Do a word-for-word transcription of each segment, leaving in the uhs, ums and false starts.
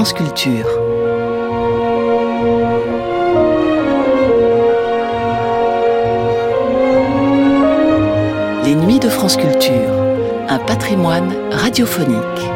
France Culture. Les Nuits de France Culture, un patrimoine radiophonique.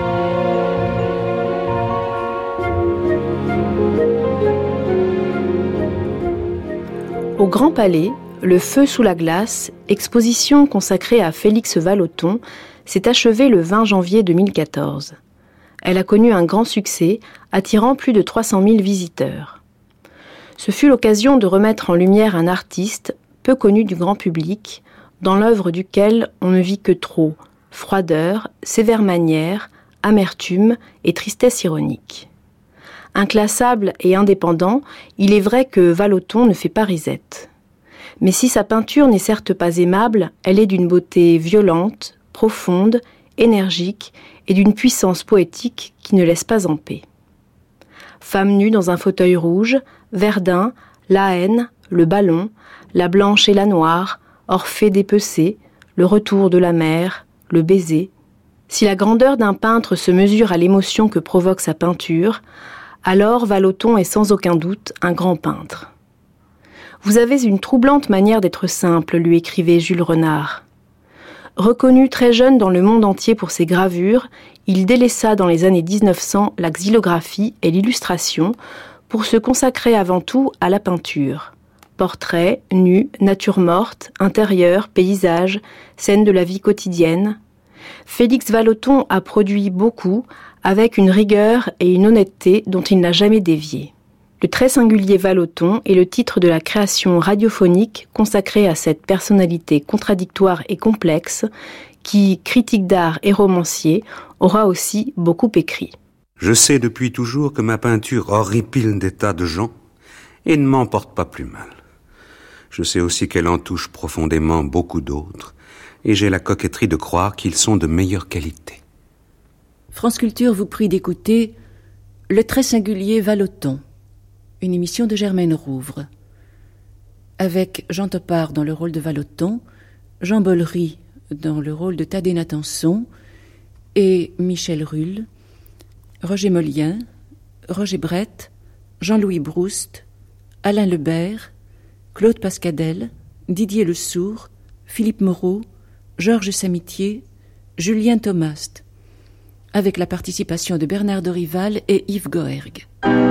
Au Grand Palais, le feu sous la glace, exposition consacrée à Félix Vallotton, s'est achevée le vingt janvier deux mille quatorze. Elle a connu un grand succès, attirant plus de trois cent mille visiteurs. Ce fut l'occasion de remettre en lumière un artiste peu connu du grand public, dans l'œuvre duquel on ne vit que trop, froideur, sévère manière, amertume et tristesse ironique. Inclassable et indépendant, il est vrai que Vallotton ne fait pas risette. Mais si sa peinture n'est certes pas aimable, elle est d'une beauté violente, profonde, énergique et d'une puissance poétique qui ne laisse pas en paix. Femme nue dans un fauteuil rouge, Verdun, la haine, le ballon, la blanche et la noire, Orphée dépecée, le retour de la mer, le baiser. Si la grandeur d'un peintre se mesure à l'émotion que provoque sa peinture, alors Vallotton est sans aucun doute un grand peintre. Vous avez une troublante manière d'être simple, lui écrivait Jules Renard. Reconnu très jeune dans le monde entier pour ses gravures, il délaissa dans les années dix-neuf cents la xylographie et l'illustration pour se consacrer avant tout à la peinture. Portraits, nus, nature morte, intérieur, paysages, scènes de la vie quotidienne. Félix Vallotton a produit beaucoup avec une rigueur et une honnêteté dont il n'a jamais dévié. Le très singulier Vallotton est le titre de la création radiophonique consacrée à cette personnalité contradictoire et complexe qui, critique d'art et romancier, aura aussi beaucoup écrit. Je sais depuis toujours que ma peinture horripile des tas de gens et ne m'en porte pas plus mal. Je sais aussi qu'elle en touche profondément beaucoup d'autres et j'ai la coquetterie de croire qu'ils sont de meilleure qualité. France Culture vous prie d'écouter Le très singulier Vallotton, une émission de Germaine Rouvre, avec Jean Topard dans le rôle de Vallotton, Jean Bollery dans le rôle de Thaddée Natanson et Michel Rulle, Roger Molien, Roger Brett, Jean-Louis Broust, Alain Lebert, Claude Pascadel, Didier Le Sourd, Philippe Moreau, Georges Samitier, Julien Thomas, avec la participation de Bernard Dorival et Yves Goerg.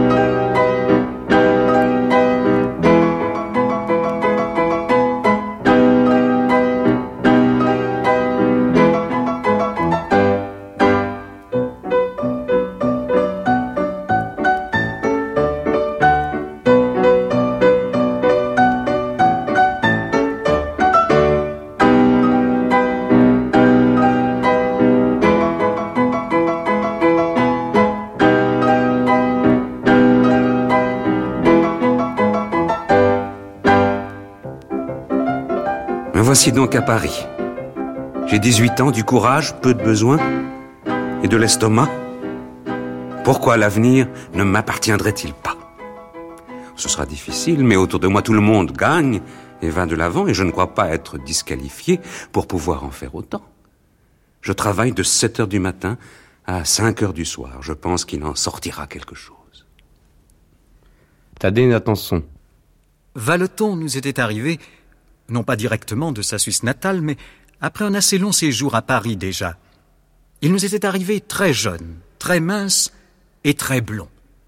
Voici donc à Paris. J'ai dix-huit ans, du courage, peu de besoin et de l'estomac. Pourquoi l'avenir ne m'appartiendrait-il pas? Ce sera difficile, mais autour de moi tout le monde gagne et va de l'avant et je ne crois pas être disqualifié pour pouvoir en faire autant. Je travaille de sept heures du matin à cinq heures du soir. Je pense qu'il en sortira quelque chose. Thaddée Natanson. Vallotton nous était arrivé non pas directement de sa Suisse natale, mais après un assez long séjour à Paris déjà. Il nous était arrivé très jeune, très mince et très blond.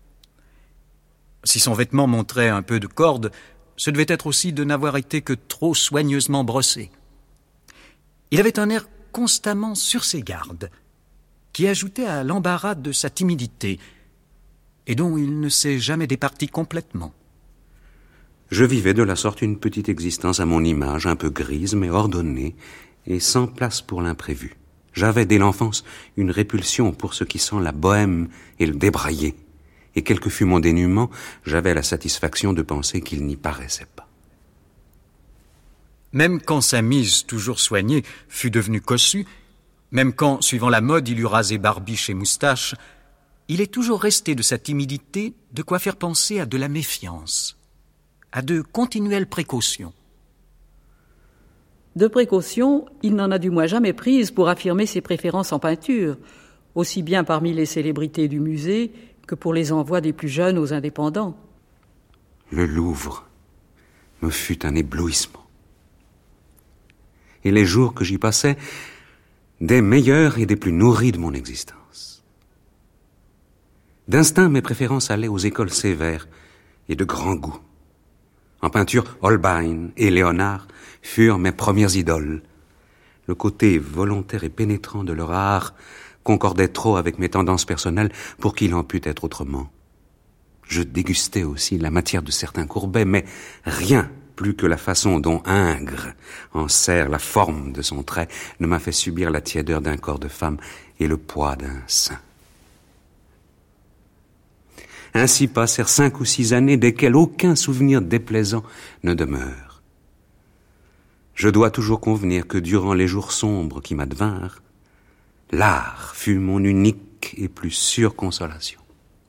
Si son vêtement montrait un peu de corde, ce devait être aussi de n'avoir été que trop soigneusement brossé. Il avait un air constamment sur ses gardes, qui ajoutait à l'embarras de sa timidité, et dont il ne s'est jamais départi complètement. Je vivais de la sorte une petite existence à mon image, un peu grise mais ordonnée, et sans place pour l'imprévu. J'avais dès l'enfance une répulsion pour ce qui sent la bohème et le débraillé, et quel que fût mon dénuement, j'avais la satisfaction de penser qu'il n'y paraissait pas. Même quand sa mise, toujours soignée, fut devenue cossue, même quand, suivant la mode, il eut rasé barbiche et moustache, il est toujours resté de sa timidité de quoi faire penser à de la méfiance, à de continuelles précautions. De précautions, il n'en a du moins jamais prise pour affirmer ses préférences en peinture, aussi bien parmi les célébrités du musée que pour les envois des plus jeunes aux indépendants. Le Louvre me fut un éblouissement. Et les jours que j'y passais, des meilleurs et des plus nourris de mon existence. D'instinct, mes préférences allaient aux écoles sévères et de grand goût. En peinture, Holbein et Léonard furent mes premières idoles. Le côté volontaire et pénétrant de leur art concordait trop avec mes tendances personnelles pour qu'il en pût être autrement. Je dégustais aussi la matière de certains Courbet, mais rien plus que la façon dont Ingres enserre la forme de son trait ne m'a fait subir la tiédeur d'un corps de femme et le poids d'un sein. Ainsi passèrent cinq ou six années desquelles aucun souvenir déplaisant ne demeure. Je dois toujours convenir que durant les jours sombres qui m'advinrent, l'art fut mon unique et plus sûre consolation.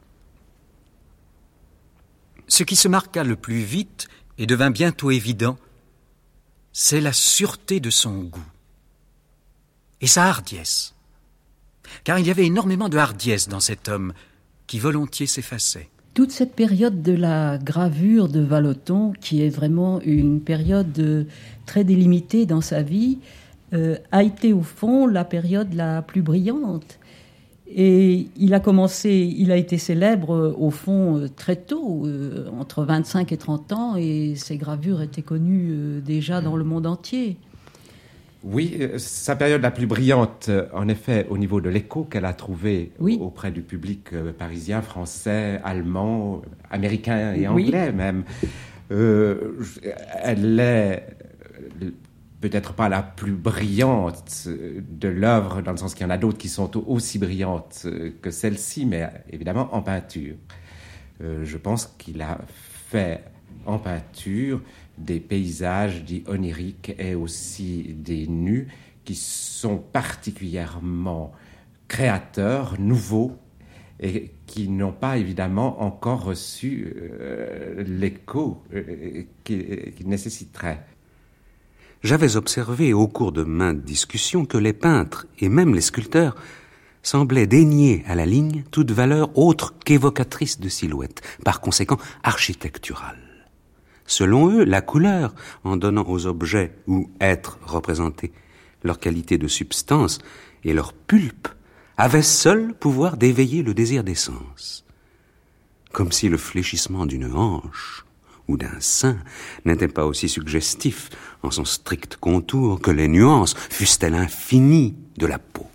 Ce qui se marqua le plus vite et devint bientôt évident, c'est la sûreté de son goût et sa hardiesse. Car il y avait énormément de hardiesse dans cet homme qui volontiers s'effaçait. Toute cette période de la gravure de Vallotton, qui est vraiment une période très délimitée dans sa vie, euh, a été au fond la période la plus brillante. Et il a commencé, il a été célèbre au fond très tôt, euh, entre vingt-cinq et trente ans, et ses gravures étaient connues euh, déjà dans le monde entier. Oui, euh, sa période la plus brillante, en effet, au niveau de l'écho qu'elle a trouvé oui. auprès du public euh, parisien, français, allemand, américain et anglais oui. même. Euh, elle est euh, peut-être pas la plus brillante de l'œuvre, dans le sens qu'il y en a d'autres qui sont aussi brillantes que celle-ci, mais évidemment en peinture. Euh, je pense qu'il a fait en peinture des paysages dits oniriques et aussi des nus qui sont particulièrement créateurs, nouveaux, et qui n'ont pas évidemment encore reçu euh, l'écho euh, qu'ils qu'il nécessiteraient. J'avais observé au cours de maintes discussions que les peintres et même les sculpteurs semblaient dénier à la ligne toute valeur autre qu'évocatrice de silhouette, par conséquent architecturale. Selon eux, la couleur, en donnant aux objets ou êtres représentés leur qualité de substance et leur pulpe, avait seul pouvoir d'éveiller le désir des sens. Comme si le fléchissement d'une hanche ou d'un sein n'était pas aussi suggestif en son strict contour que les nuances, fussent-elles infinies, de la peau.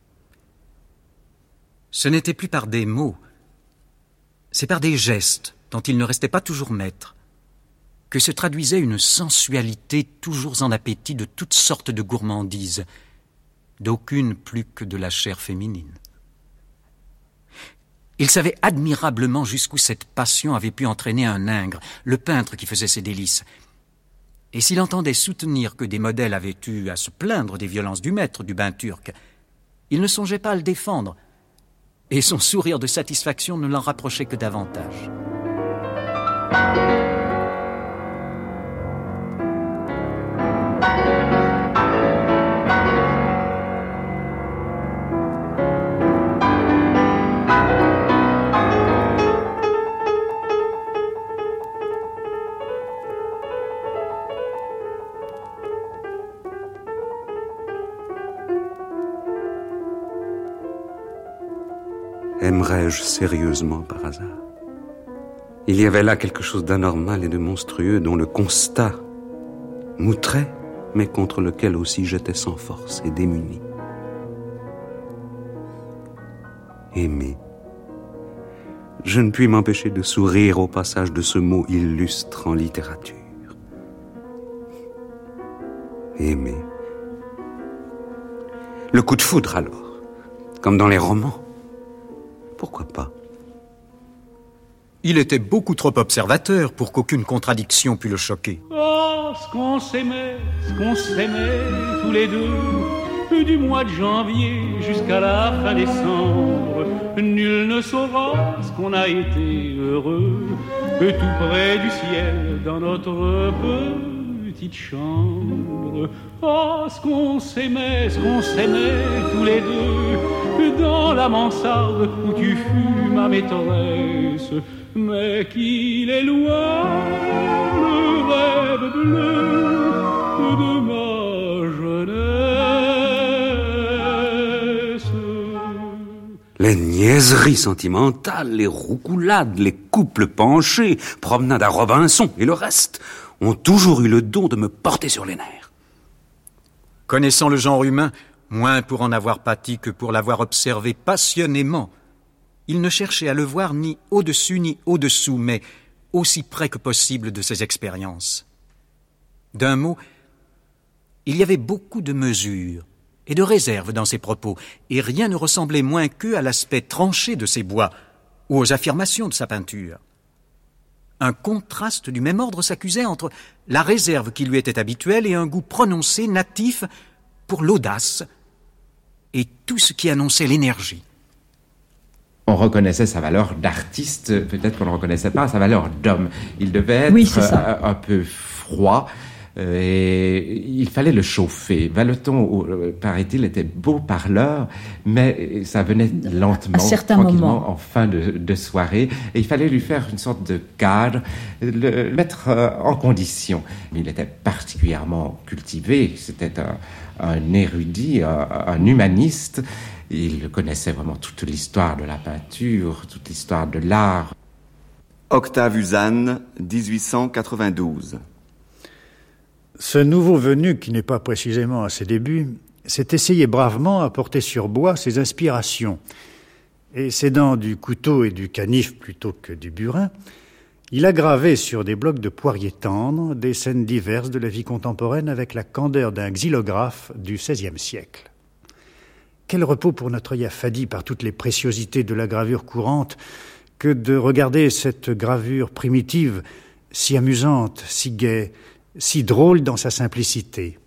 Ce n'était plus par des mots, c'est par des gestes dont il ne restait pas toujours maître, que se traduisait une sensualité toujours en appétit de toutes sortes de gourmandises, d'aucune plus que de la chair féminine. Il savait admirablement jusqu'où cette passion avait pu entraîner un Ingres, le peintre qui faisait ses délices. Et s'il entendait soutenir que des modèles avaient eu à se plaindre des violences du maître du bain turc, il ne songeait pas à le défendre, et son sourire de satisfaction ne l'en rapprochait que davantage. Aimerais-je sérieusement par hasard? Il y avait là quelque chose d'anormal et de monstrueux dont le constat m'outrait, mais contre lequel aussi j'étais sans force et démuni. Aimer. Je ne puis m'empêcher de sourire au passage de ce mot illustre en littérature. Aimer. Le coup de foudre alors, comme dans les romans. Pourquoi pas? Il était beaucoup trop observateur pour qu'aucune contradiction pût le choquer. Oh, ce qu'on s'aimait, ce qu'on s'aimait tous les deux, du mois de janvier jusqu'à la fin décembre. Nul ne saura ce qu'on a été heureux, tout près du ciel dans notre petite chambre. Oh, ce qu'on s'aimait, ce qu'on s'aimait tous les deux, dans la la mansarde où tu fus ma maîtresse. Mais qu'il est loin le rêve bleu de ma jeunesse. Les niaiseries sentimentales, les roucoulades, les couples penchés, promenades à Robinson et le reste ont toujours eu le don de me porter sur les nerfs. Connaissant le genre humain, moins pour en avoir pâti que pour l'avoir observé passionnément, il ne cherchait à le voir ni au-dessus ni au-dessous, mais aussi près que possible de ses expériences. D'un mot, il y avait beaucoup de mesure et de réserve dans ses propos, et rien ne ressemblait moins qu'eux à l'aspect tranché de ses bois ou aux affirmations de sa peinture. Un contraste du même ordre s'accusait entre la réserve qui lui était habituelle et un goût prononcé, natif, pour l'audace et tout ce qui annonçait l'énergie. On reconnaissait sa valeur d'artiste, peut-être qu'on ne reconnaissait pas sa valeur d'homme. Il devait être oui, un, un peu froid euh, et il fallait le chauffer. Vallotton, euh, paraît-il, était beau parleur, mais ça venait lentement, tranquillement, moments. en fin de, de soirée. Et il fallait lui faire une sorte de cadre, le mettre euh, en condition. Il était particulièrement cultivé, c'était un, un érudit, un, un humaniste. Il connaissait vraiment toute l'histoire de la peinture, toute l'histoire de l'art. Octave Uzanne, dix-huit cent quatre-vingt-douze. Ce nouveau venu, qui n'est pas précisément à ses débuts, s'est essayé bravement à porter sur bois ses inspirations. Et s'aidant du couteau et du canif plutôt que du burin, il a gravé sur des blocs de poirier tendre des scènes diverses de la vie contemporaine avec la candeur d'un xylographe du seizième siècle. Quel repos pour notre œil affadi par toutes les préciosités de la gravure courante que de regarder cette gravure primitive, si amusante, si gaie, si drôle dans sa simplicité.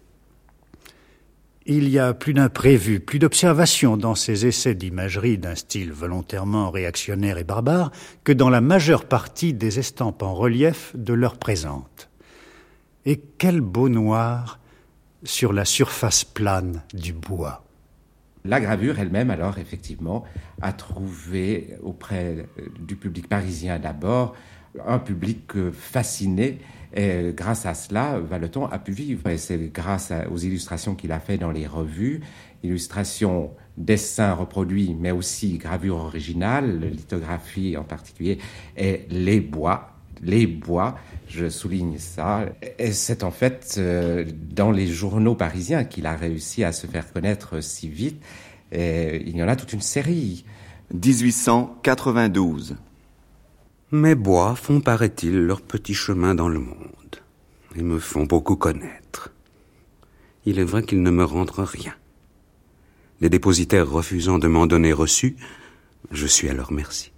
Il y a plus d'imprévu, plus d'observation dans ces essais d'imagerie d'un style volontairement réactionnaire et barbare que dans la majeure partie des estampes en relief de l'heure présente. Et quel beau noir sur la surface plane du bois. La gravure elle-même, alors, effectivement, a trouvé auprès du public parisien d'abord un public fasciné. Et grâce à cela, Vallotton a pu vivre. Et c'est grâce aux illustrations qu'il a fait dans les revues, illustrations, dessins reproduits, mais aussi gravures originales, lithographie en particulier, et les bois. Les bois, je souligne ça. Et c'est en fait euh, dans les journaux parisiens qu'il a réussi à se faire connaître si vite. Et il y en a toute une série. dix-huit cent quatre-vingt-douze. Mes bois font, paraît-il, leur petit chemin dans le monde et me font beaucoup connaître. Il est vrai qu'ils ne me rendent rien. Les dépositaires refusant de m'en donner reçu, je suis à leur merci.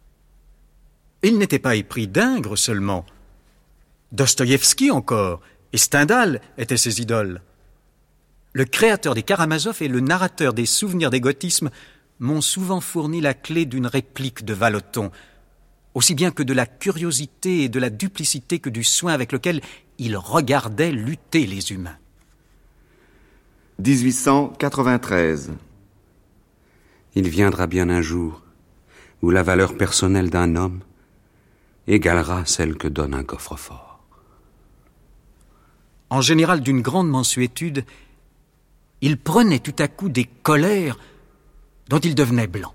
Il n'était pas épris d'Ingres seulement. Dostoïevski encore, et Stendhal étaient ses idoles. Le créateur des Karamazov et le narrateur des souvenirs d'égotisme m'ont souvent fourni la clé d'une réplique de Vallotton, aussi bien que de la curiosité et de la duplicité que du soin avec lequel il regardait lutter les humains. dix-huit cent quatre-vingt-treize. Il viendra bien un jour où la valeur personnelle d'un homme égalera celle que donne un coffre-fort. En général d'une grande mansuétude, il prenait tout à coup des colères dont il devenait blanc.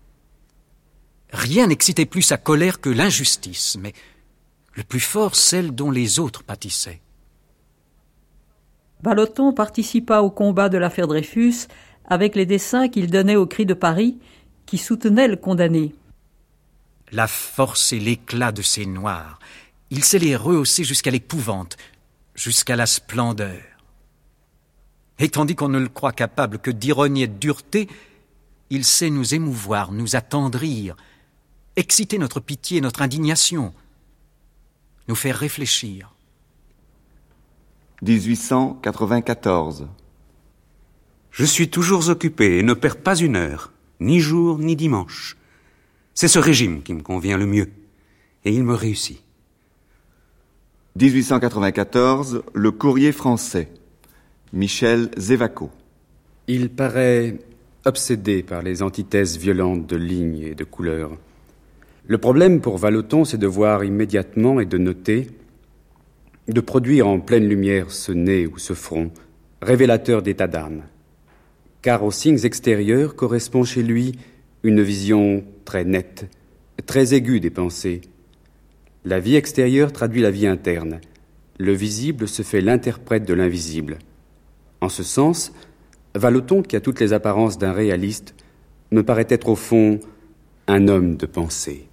Rien n'excitait plus sa colère que l'injustice, mais le plus fort celle dont les autres pâtissaient. Vallotton participa au combat de l'affaire Dreyfus avec les dessins qu'il donnait au Cri de Paris, qui soutenaient le condamné. La force et l'éclat de ces noirs, il sait les rehausser jusqu'à l'épouvante, jusqu'à la splendeur. Et tandis qu'on ne le croit capable que d'ironie et de dureté, il sait nous émouvoir, nous attendrir, exciter notre pitié et notre indignation, nous faire réfléchir. dix-huit cent quatre-vingt-quatorze. Je suis toujours occupé et ne perds pas une heure, ni jour ni dimanche. C'est ce régime qui me convient le mieux, et il me réussit. dix-huit cent quatre-vingt-quatorze, Le Courrier français. Michel Zévaco. Il paraît obsédé par les antithèses violentes de lignes et de couleurs. Le problème pour Vallotton, c'est de voir immédiatement et de noter, de produire en pleine lumière ce nez ou ce front, révélateur d'état d'âme. Car aux signes extérieurs correspond chez lui une vision très nette, très aiguë des pensées. La vie extérieure traduit la vie interne. Le visible se fait l'interprète de l'invisible. En ce sens, Vallotton, qui a toutes les apparences d'un réaliste, me paraît être au fond un homme de pensée.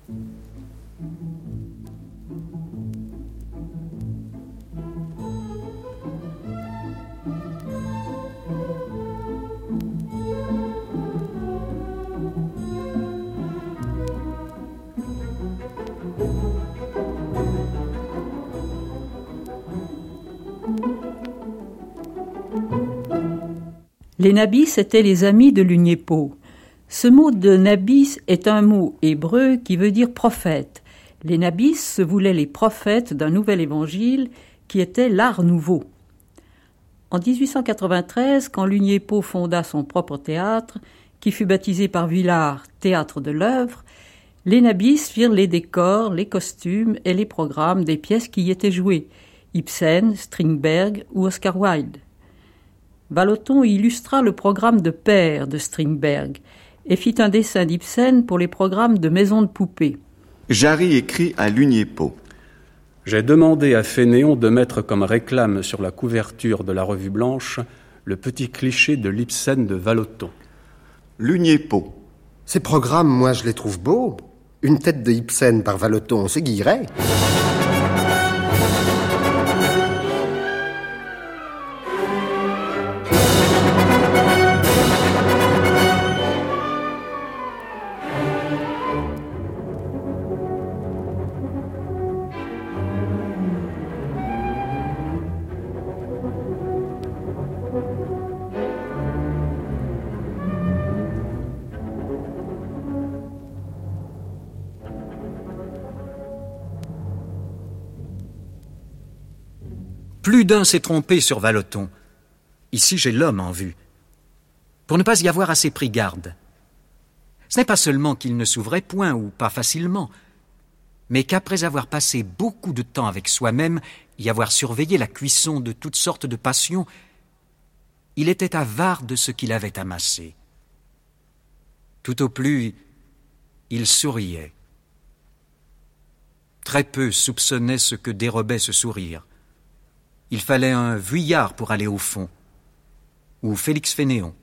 Les nabis étaient les amis de Luniépo. Ce mot de nabis est un mot hébreu qui veut dire prophète. Les nabis se voulaient les prophètes d'un nouvel évangile qui était l'art nouveau. En dix-huit cent quatre-vingt-treize, quand Luniépo fonda son propre théâtre, qui fut baptisé par Vuillard Théâtre de l'œuvre, les nabis firent les décors, les costumes et les programmes des pièces qui y étaient jouées, Ibsen, Strindberg ou Oscar Wilde. Vallotton illustra le programme de Père de Strindberg et fit un dessin d'Ibsen pour les programmes de Maison de poupées. Jarry écrit à Luniépo. J'ai demandé à Fénéon de mettre comme réclame sur la couverture de la Revue Blanche le petit cliché de l'Ibsen de Vallotton. Luniépo. Ces programmes, moi, je les trouve beaux. Une tête de Ibsen par Vallotton, c'est guillerait. Plus d'un s'est trompé sur Vallotton. Ici, j'ai l'homme en vue. Pour ne pas y avoir assez pris garde. Ce n'est pas seulement qu'il ne s'ouvrait point, ou pas facilement, mais qu'après avoir passé beaucoup de temps avec soi-même, y avoir surveillé la cuisson de toutes sortes de passions, il était avare de ce qu'il avait amassé. Tout au plus, il souriait. Très peu soupçonnaient ce que dérobait ce sourire. Il fallait un Vuillard pour aller au fond, ou Félix Fénéon.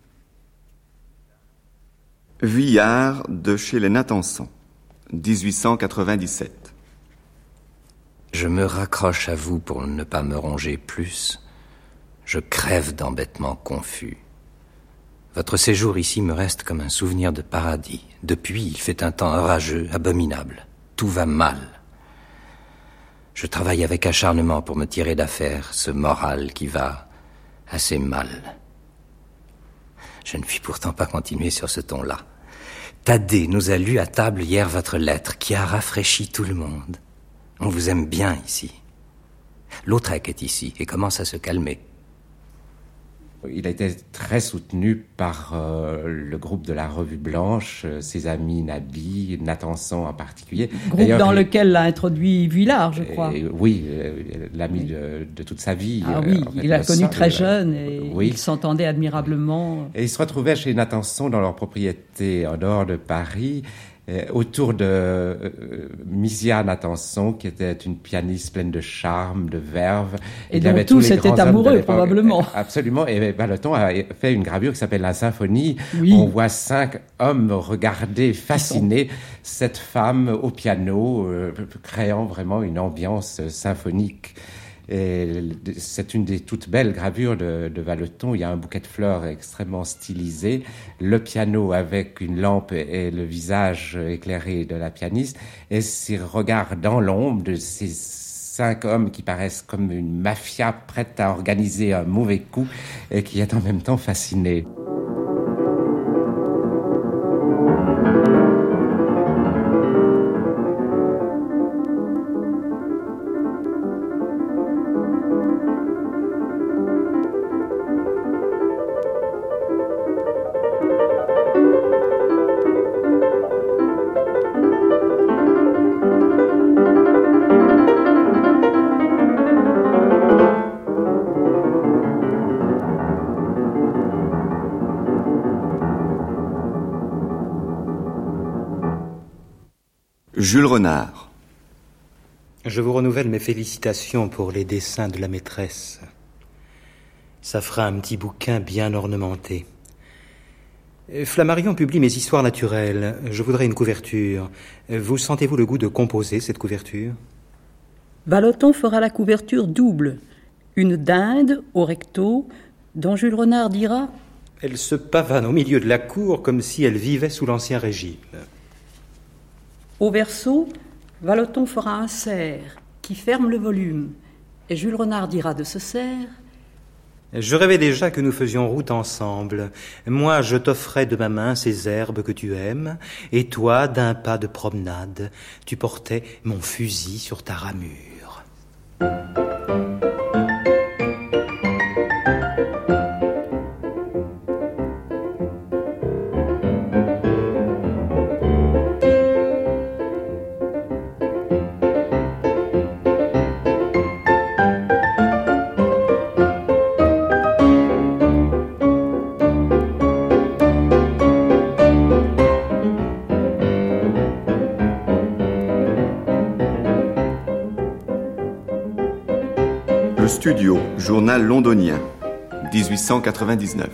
Vuillard de chez les Natanson, dix-huit cent quatre-vingt-dix-sept. Je me raccroche à vous pour ne pas me ronger plus. Je crève d'embêtements confus. Votre séjour ici me reste comme un souvenir de paradis. Depuis, il fait un temps orageux, abominable. Tout va mal. Je travaille avec acharnement pour me tirer d'affaire ce moral qui va assez mal. Je ne puis pourtant pas continuer sur ce ton-là. Thaddée nous a lu à table hier votre lettre qui a rafraîchi tout le monde. On vous aime bien ici. Lautrec est ici et commence à se calmer. Il a été très soutenu par euh, le groupe de la Revue Blanche, euh, ses amis Nabi, Natanson en particulier. Groupe D'ailleurs, dans il... lequel l'a introduit Vuillard, je crois. Et, oui, euh, l'ami oui. de, de toute sa vie. Ah oui, euh, il l'a connu sang, très jeune et oui. il s'entendait admirablement. Et il se retrouvait chez Natanson dans leur propriété en dehors de Paris, euh, autour de euh, Misia Natanson, qui était une pianiste pleine de charme, de verve. Et il dont tous étaient amoureux, probablement. Absolument. Et Vallotton a fait une gravure qui s'appelle La Symphonie. Oui. On voit cinq hommes regarder, fascinés, cette femme au piano, euh, créant vraiment une ambiance symphonique. Et c'est une des toutes belles gravures de, de Vallotton. Il y a un bouquet de fleurs extrêmement stylisé, le piano avec une lampe et le visage éclairé de la pianiste, et ces regards dans l'ombre de ces cinq hommes qui paraissent comme une mafia prête à organiser un mauvais coup et qui est en même temps fascinée. Jules Renard. Je vous renouvelle mes félicitations pour les dessins de la maîtresse. Ça fera un petit bouquin bien ornementé. Flammarion publie mes histoires naturelles. Je voudrais une couverture. Vous sentez-vous le goût de composer cette couverture ? Vallotton fera la couverture double. Une dinde au recto, dont Jules Renard dira « Elle se pavane au milieu de la cour comme si elle vivait sous l'Ancien Régime. » Au verso, Vallotton fera un cerf qui ferme le volume. Et Jules Renard dira de ce cerf « Je rêvais déjà que nous faisions route ensemble. Moi, je t'offrais de ma main ces herbes que tu aimes, et toi, d'un pas de promenade, tu portais mon fusil sur ta ramure. » Studio, journal londonien, dix-huit cent quatre-vingt-dix-neuf.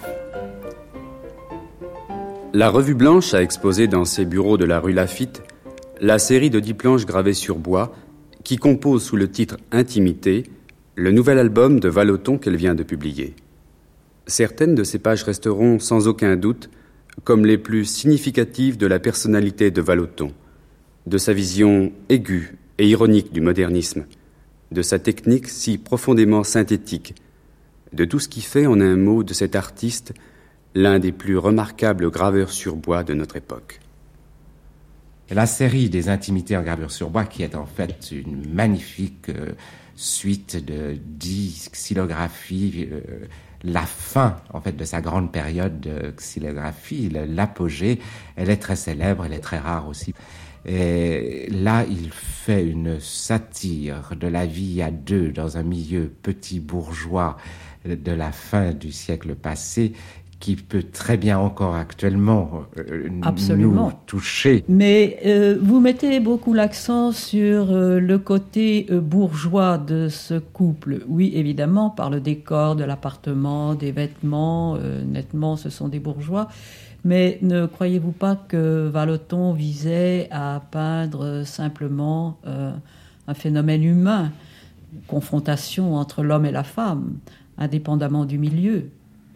La Revue Blanche a exposé dans ses bureaux de la rue Laffitte la série de dix planches gravées sur bois qui composent sous le titre « Intimité » le nouvel album de Vallotton qu'elle vient de publier. Certaines de ces pages resteront sans aucun doute comme les plus significatives de la personnalité de Vallotton, de sa vision aiguë et ironique du modernisme, de sa technique si profondément synthétique, de tout ce qui fait en un mot de cet artiste l'un des plus remarquables graveurs sur bois de notre époque. La série des intimités en gravure sur bois, qui est en fait une magnifique euh, suite de dix xylographies, euh, la fin en fait de sa grande période de xylographie, l'apogée, elle est très célèbre, elle est très rare aussi. Et là, il fait une satire de la vie à deux dans un milieu petit bourgeois de la fin du siècle passé qui peut très bien encore actuellement euh, nous toucher. Mais euh, vous mettez beaucoup l'accent sur euh, le côté euh, bourgeois de ce couple. Oui, évidemment, par le décor de l'appartement, des vêtements, euh, nettement, ce sont des bourgeois. Mais ne croyez-vous pas que Vallotton visait à peindre simplement euh, un phénomène humain, une confrontation entre l'homme et la femme, indépendamment du milieu ?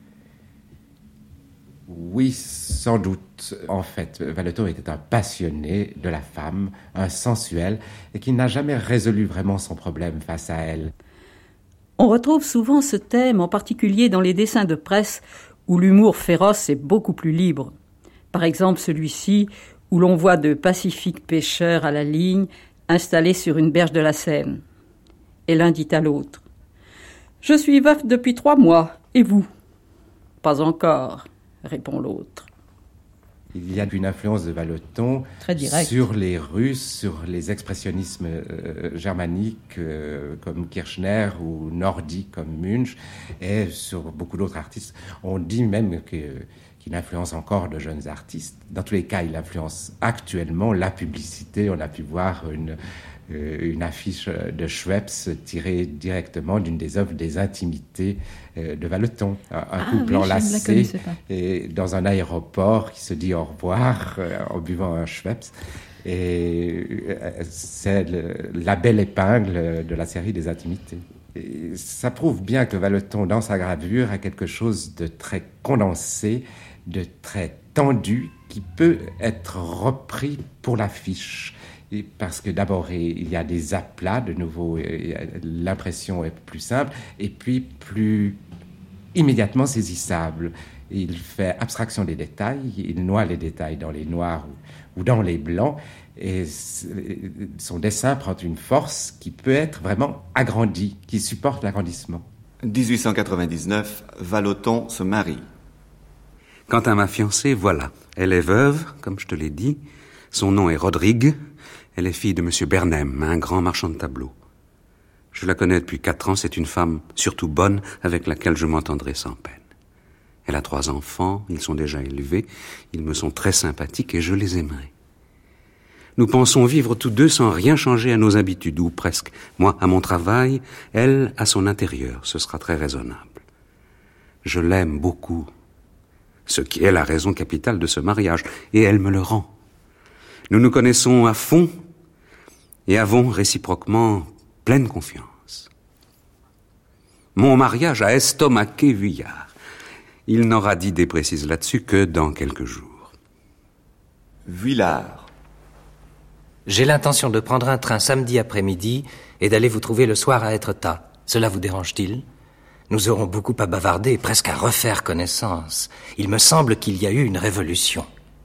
Oui, sans doute. En fait, Vallotton était un passionné de la femme, un sensuel, et qui n'a jamais résolu vraiment son problème face à elle. On retrouve souvent ce thème, en particulier dans les dessins de presse, où l'humour féroce est beaucoup plus libre. Par exemple, celui-ci, où l'on voit de pacifiques pêcheurs à la ligne, installés sur une berge de la Seine. Et l'un dit à l'autre : « Je suis veuf depuis trois mois, et vous ? » ?»« Pas encore, » répond l'autre. Il y a une influence de Vallotton sur les Russes, sur les expressionnismes euh, germaniques euh, comme Kirchner ou nordiques comme Munch, et sur beaucoup d'autres artistes. On dit même que, qu'il influence encore de jeunes artistes. Dans tous les cas, il influence actuellement la publicité. On a pu voir une, euh, une affiche de Schweppes tirée directement d'une des œuvres des intimités euh, de Vallotton. Un, un ah, couple oui, enlacé et dans un aéroport qui se dit au revoir euh, en buvant un Schweppes. Et euh, c'est le, la belle épingle de la série des intimités. Et ça prouve bien que Vallotton, dans sa gravure, a quelque chose de très condensé, de très tendu, qui peut être repris pour l'affiche. Et parce que d'abord, il y a des aplats, de nouveau, l'impression est plus simple, et puis plus immédiatement saisissable. Il fait abstraction des détails, il noie les détails dans les noirs ou, ou dans les blancs, et son dessin prend une force qui peut être vraiment agrandie, qui supporte l'agrandissement. dix-huit cent quatre-vingt-dix-neuf, Vallotton se marie. Quant à ma fiancée, voilà. Elle est veuve, comme je te l'ai dit. Son nom est Rodrigue. Elle est fille de M. Bernheim, un grand marchand de tableaux. Je la connais depuis quatre ans. C'est une femme surtout bonne, avec laquelle je m'entendrai sans peine. Elle a trois enfants. Ils sont déjà élevés. Ils me sont très sympathiques et je les aimerai. Nous pensons vivre tous deux sans rien changer à nos habitudes, ou presque. Moi à mon travail, elle à son intérieur. Ce sera très raisonnable. Je l'aime beaucoup, ce qui est la raison capitale de ce mariage, et elle me le rend. Nous nous connaissons à fond et avons réciproquement pleine confiance. Mon mariage a estomaqué Vuillard. Il n'aura d'idée précise là-dessus que dans quelques jours. Vuillard. J'ai l'intention de prendre un train samedi après-midi et d'aller vous trouver le soir à Étretat. Cela vous dérange-t-il ? Nous aurons beaucoup à bavarder et presque à refaire connaissance. Il me semble qu'il y a eu une révolution.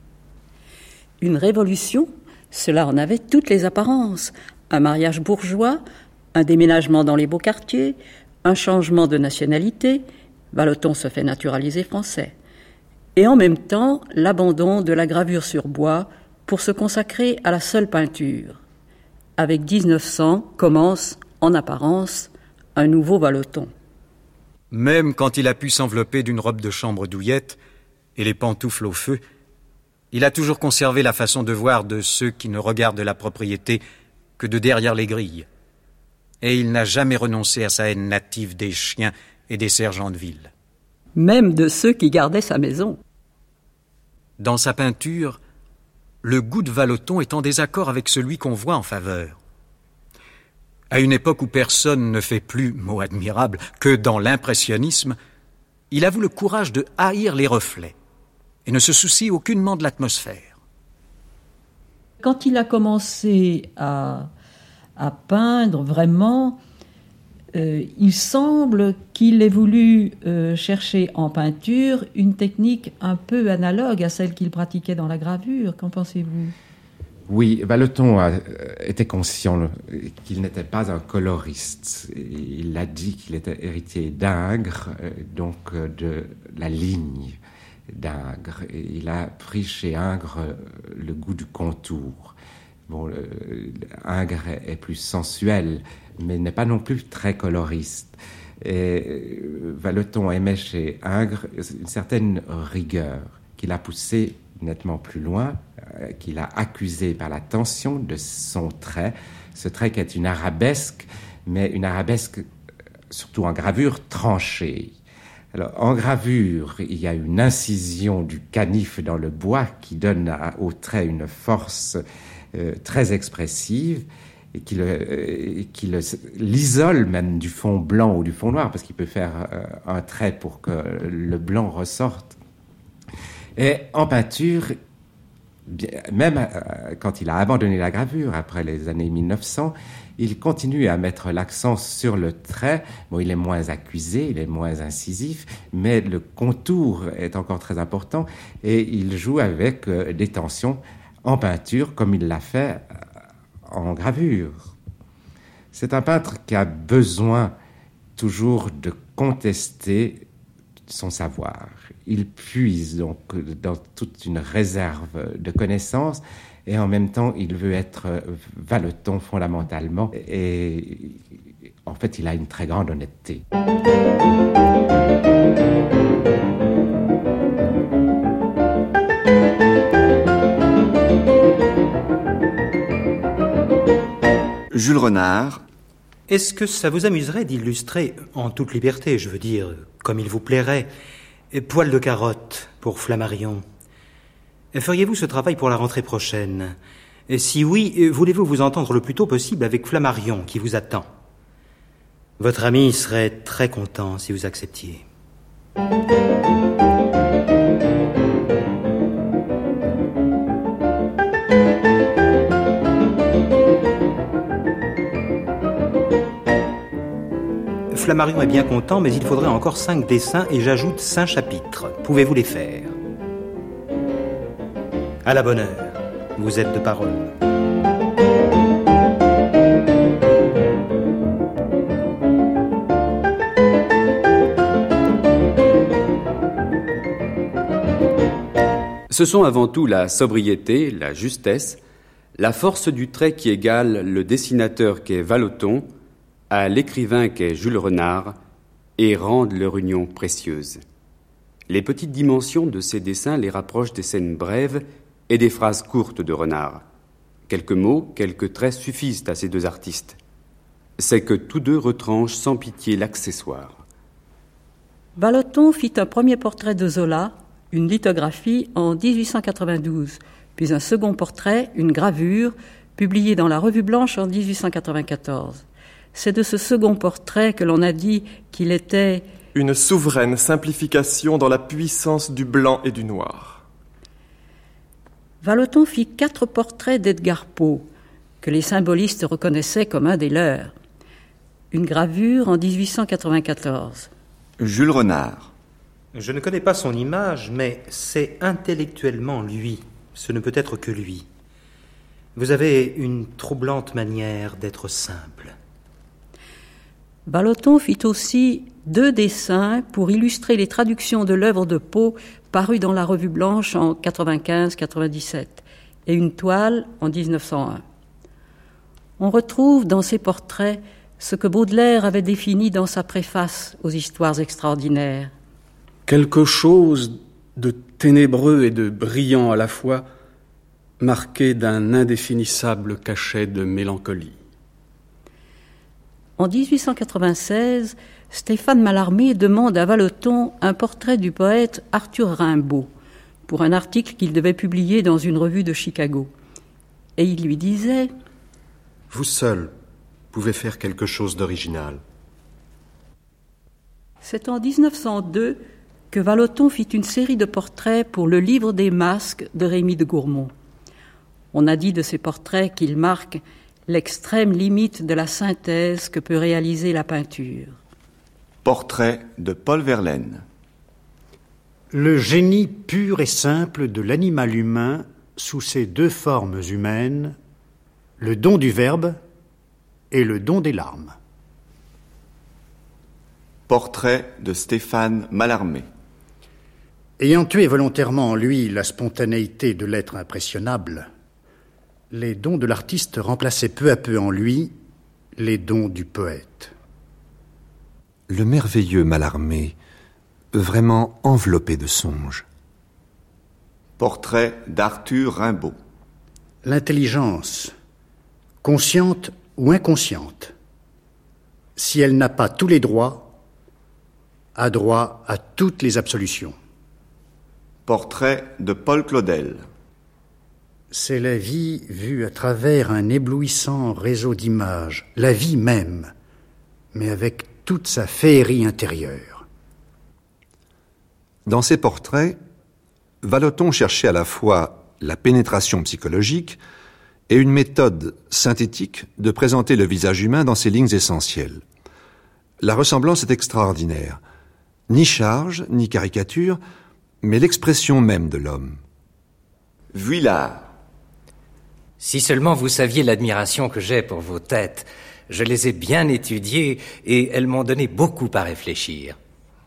Une révolution ? Cela en avait toutes les apparences. Un mariage bourgeois, un déménagement dans les beaux quartiers, un changement de nationalité. Vallotton se fait naturaliser français. Et en même temps, l'abandon de la gravure sur bois pour se consacrer à la seule peinture. Avec dix-neuf cents commence, en apparence, un nouveau Vallotton. Même quand il a pu s'envelopper d'une robe de chambre douillette et les pantoufles au feu, il a toujours conservé la façon de voir de ceux qui ne regardent la propriété que de derrière les grilles. Et il n'a jamais renoncé à sa haine native des chiens et des sergents de ville. Même de ceux qui gardaient sa maison. Dans sa peinture, le goût de Vallotton est en désaccord avec celui qu'on voit en faveur. À une époque où personne ne fait plus, mot admirable, que dans l'impressionnisme, il avoue le courage de haïr les reflets et ne se soucie aucunement de l'atmosphère. Quand il a commencé à, à peindre vraiment, euh, il semble qu'il ait voulu euh, chercher en peinture une technique un peu analogue à celle qu'il pratiquait dans la gravure. Qu'en pensez-vous ? Oui, Vallotton a, était conscient qu'il n'était pas un coloriste. Il a dit qu'il était héritier d'Ingres, donc de la ligne d'Ingres. Et il a pris chez Ingres le goût du contour. Bon, le, Ingres est plus sensuel, mais n'est pas non plus très coloriste. Et Vallotton aimait chez Ingres une certaine rigueur qu'il a poussée nettement plus loin, euh, qu'il a accusé par la tension de son trait, ce trait qui est une arabesque, mais une arabesque, surtout en gravure, tranchée. Alors, en gravure, il y a une incision du canif dans le bois qui donne à, au trait une force euh, très expressive et qui, le, euh, qui le, l'isole même du fond blanc ou du fond noir, parce qu'il peut faire euh, un trait pour que le blanc ressorte. Et en peinture, bien, même euh, quand il a abandonné la gravure après les années mille neuf cents, il continue à mettre l'accent sur le trait. Bon, il est moins accusé, il est moins incisif, mais le contour est encore très important et il joue avec euh, des tensions en peinture comme il l'a fait en gravure. C'est un peintre qui a besoin toujours de contester son savoir. Il puise donc dans toute une réserve de connaissances et en même temps il veut être Vallotton fondamentalement et en fait il a une très grande honnêteté. Jules Renard. Est-ce que ça vous amuserait d'illustrer, en toute liberté, je veux dire, comme il vous plairait, Poil de carotte pour Flammarion? Feriez-vous ce travail pour la rentrée prochaine? Si oui, voulez-vous vous entendre le plus tôt possible avec Flammarion qui vous attend? Votre ami serait très content si vous acceptiez. Flammarion est bien content, mais il faudrait encore cinq dessins et j'ajoute cinq chapitres. Pouvez-vous les faire? À la bonne heure. Vous êtes de parole. Ce sont avant tout la sobriété, la justesse, la force du trait qui égale le dessinateur qu'est Vallotton à l'écrivain qu'est Jules Renard et rendent leur union précieuse. Les petites dimensions de ces dessins les rapprochent des scènes brèves et des phrases courtes de Renard, Quelques mots, quelques traits suffisent à ces deux artistes. C'est que tous deux retranchent sans pitié l'accessoire. Vallotton fit un premier portrait de Zola, une lithographie, en dix-huit cent quatre-vingt-douze, puis un second portrait, une gravure, publiée dans la Revue Blanche en dix-huit cent quatre-vingt-quatorze. C'est de ce second portrait que l'on a dit qu'il était une souveraine simplification dans la puissance du blanc et du noir. Vallotton fit quatre portraits d'Edgar Poe, que les symbolistes reconnaissaient comme un des leurs. Une gravure en dix-huit cent quatre-vingt-quatorze. Jules Renard. Je ne connais pas son image, mais c'est intellectuellement lui. Ce ne peut être que lui. Vous avez une troublante manière d'être simple. Vallotton fit aussi deux dessins pour illustrer les traductions de l'œuvre de Poe parues dans la Revue Blanche en quatre-vingt-quinze quatre-vingt-dix-sept et une toile en dix-neuf cent un. On retrouve dans ces portraits ce que Baudelaire avait défini dans sa préface aux Histoires extraordinaires. Quelque chose de ténébreux et de brillant à la fois, marqué d'un indéfinissable cachet de mélancolie. En dix-huit cent quatre-vingt-seize, Stéphane Mallarmé demande à Vallotton un portrait du poète Arthur Rimbaud pour un article qu'il devait publier dans une revue de Chicago. Et il lui disait « Vous seul pouvez faire quelque chose d'original. » C'est en dix-neuf cent deux que Vallotton fit une série de portraits pour le Livre des masques de Rémy de Gourmont. On a dit de ces portraits qu'ils marquent l'extrême limite de la synthèse que peut réaliser la peinture. Portrait de Paul Verlaine. Le génie pur et simple de l'animal humain sous ses deux formes humaines, le don du verbe et le don des larmes. Portrait de Stéphane Mallarmé. Ayant tué volontairement en lui la spontanéité de l'être impressionnable, les dons de l'artiste remplaçaient peu à peu en lui les dons du poète. Le merveilleux Mallarmé, vraiment enveloppé de songes. Portrait d'Arthur Rimbaud. L'intelligence, consciente ou inconsciente, si elle n'a pas tous les droits, a droit à toutes les absolutions. Portrait de Paul Claudel. C'est la vie vue à travers un éblouissant réseau d'images, la vie même, mais avec toute sa féerie intérieure. Dans ses portraits, Vallotton cherchait à la fois la pénétration psychologique et une méthode synthétique de présenter le visage humain dans ses lignes essentielles. La ressemblance est extraordinaire. Ni charge, ni caricature, mais l'expression même de l'homme. Vuillard. Si seulement vous saviez l'admiration que j'ai pour vos têtes. Je les ai bien étudiées et elles m'ont donné beaucoup à réfléchir.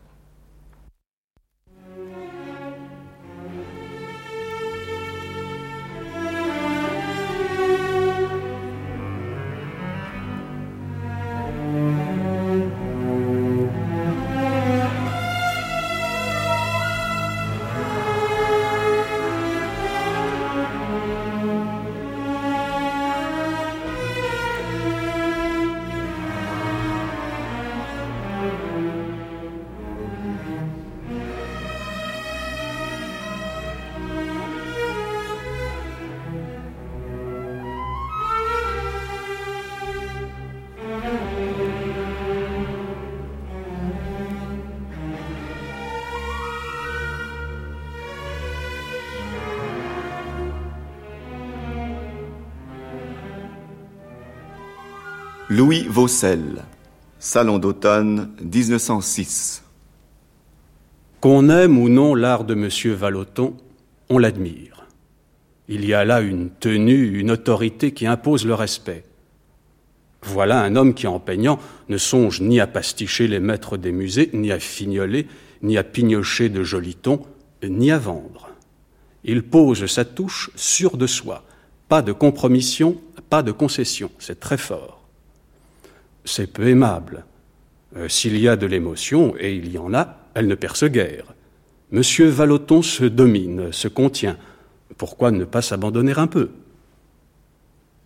Louis Vaucel, Salon d'automne dix-neuf cent six. Qu'on aime ou non l'art de M. Vallotton, on l'admire. Il y a là une tenue, une autorité qui impose le respect. Voilà un homme qui, en peignant, ne songe ni à pasticher les maîtres des musées, ni à fignoler, ni à pignocher de jolis tons, ni à vendre. Il pose sa touche sûre de soi. Pas de compromission, pas de concession. C'est très fort. C'est peu aimable. Euh, s'il y a de l'émotion, et il y en a, elle ne perce guère. Monsieur Vallotton se domine, se contient. Pourquoi ne pas s'abandonner un peu ?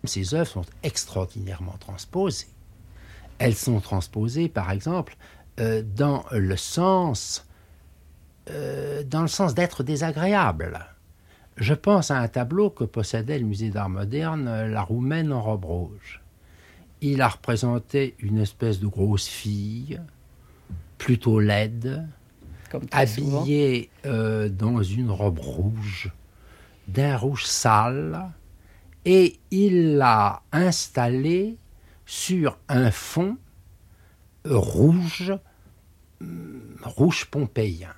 Ces œuvres sont extraordinairement transposées. Elles sont transposées, par exemple, euh, dans le sens, euh, dans le sens d'être désagréable. Je pense à un tableau que possédait le musée d'art moderne, La Roumaine en robe rouge. Il a représenté une espèce de grosse fille, plutôt laide, habillée euh, dans une robe rouge, d'un rouge sale, et il l'a installée sur un fond rouge, rouge pompéien.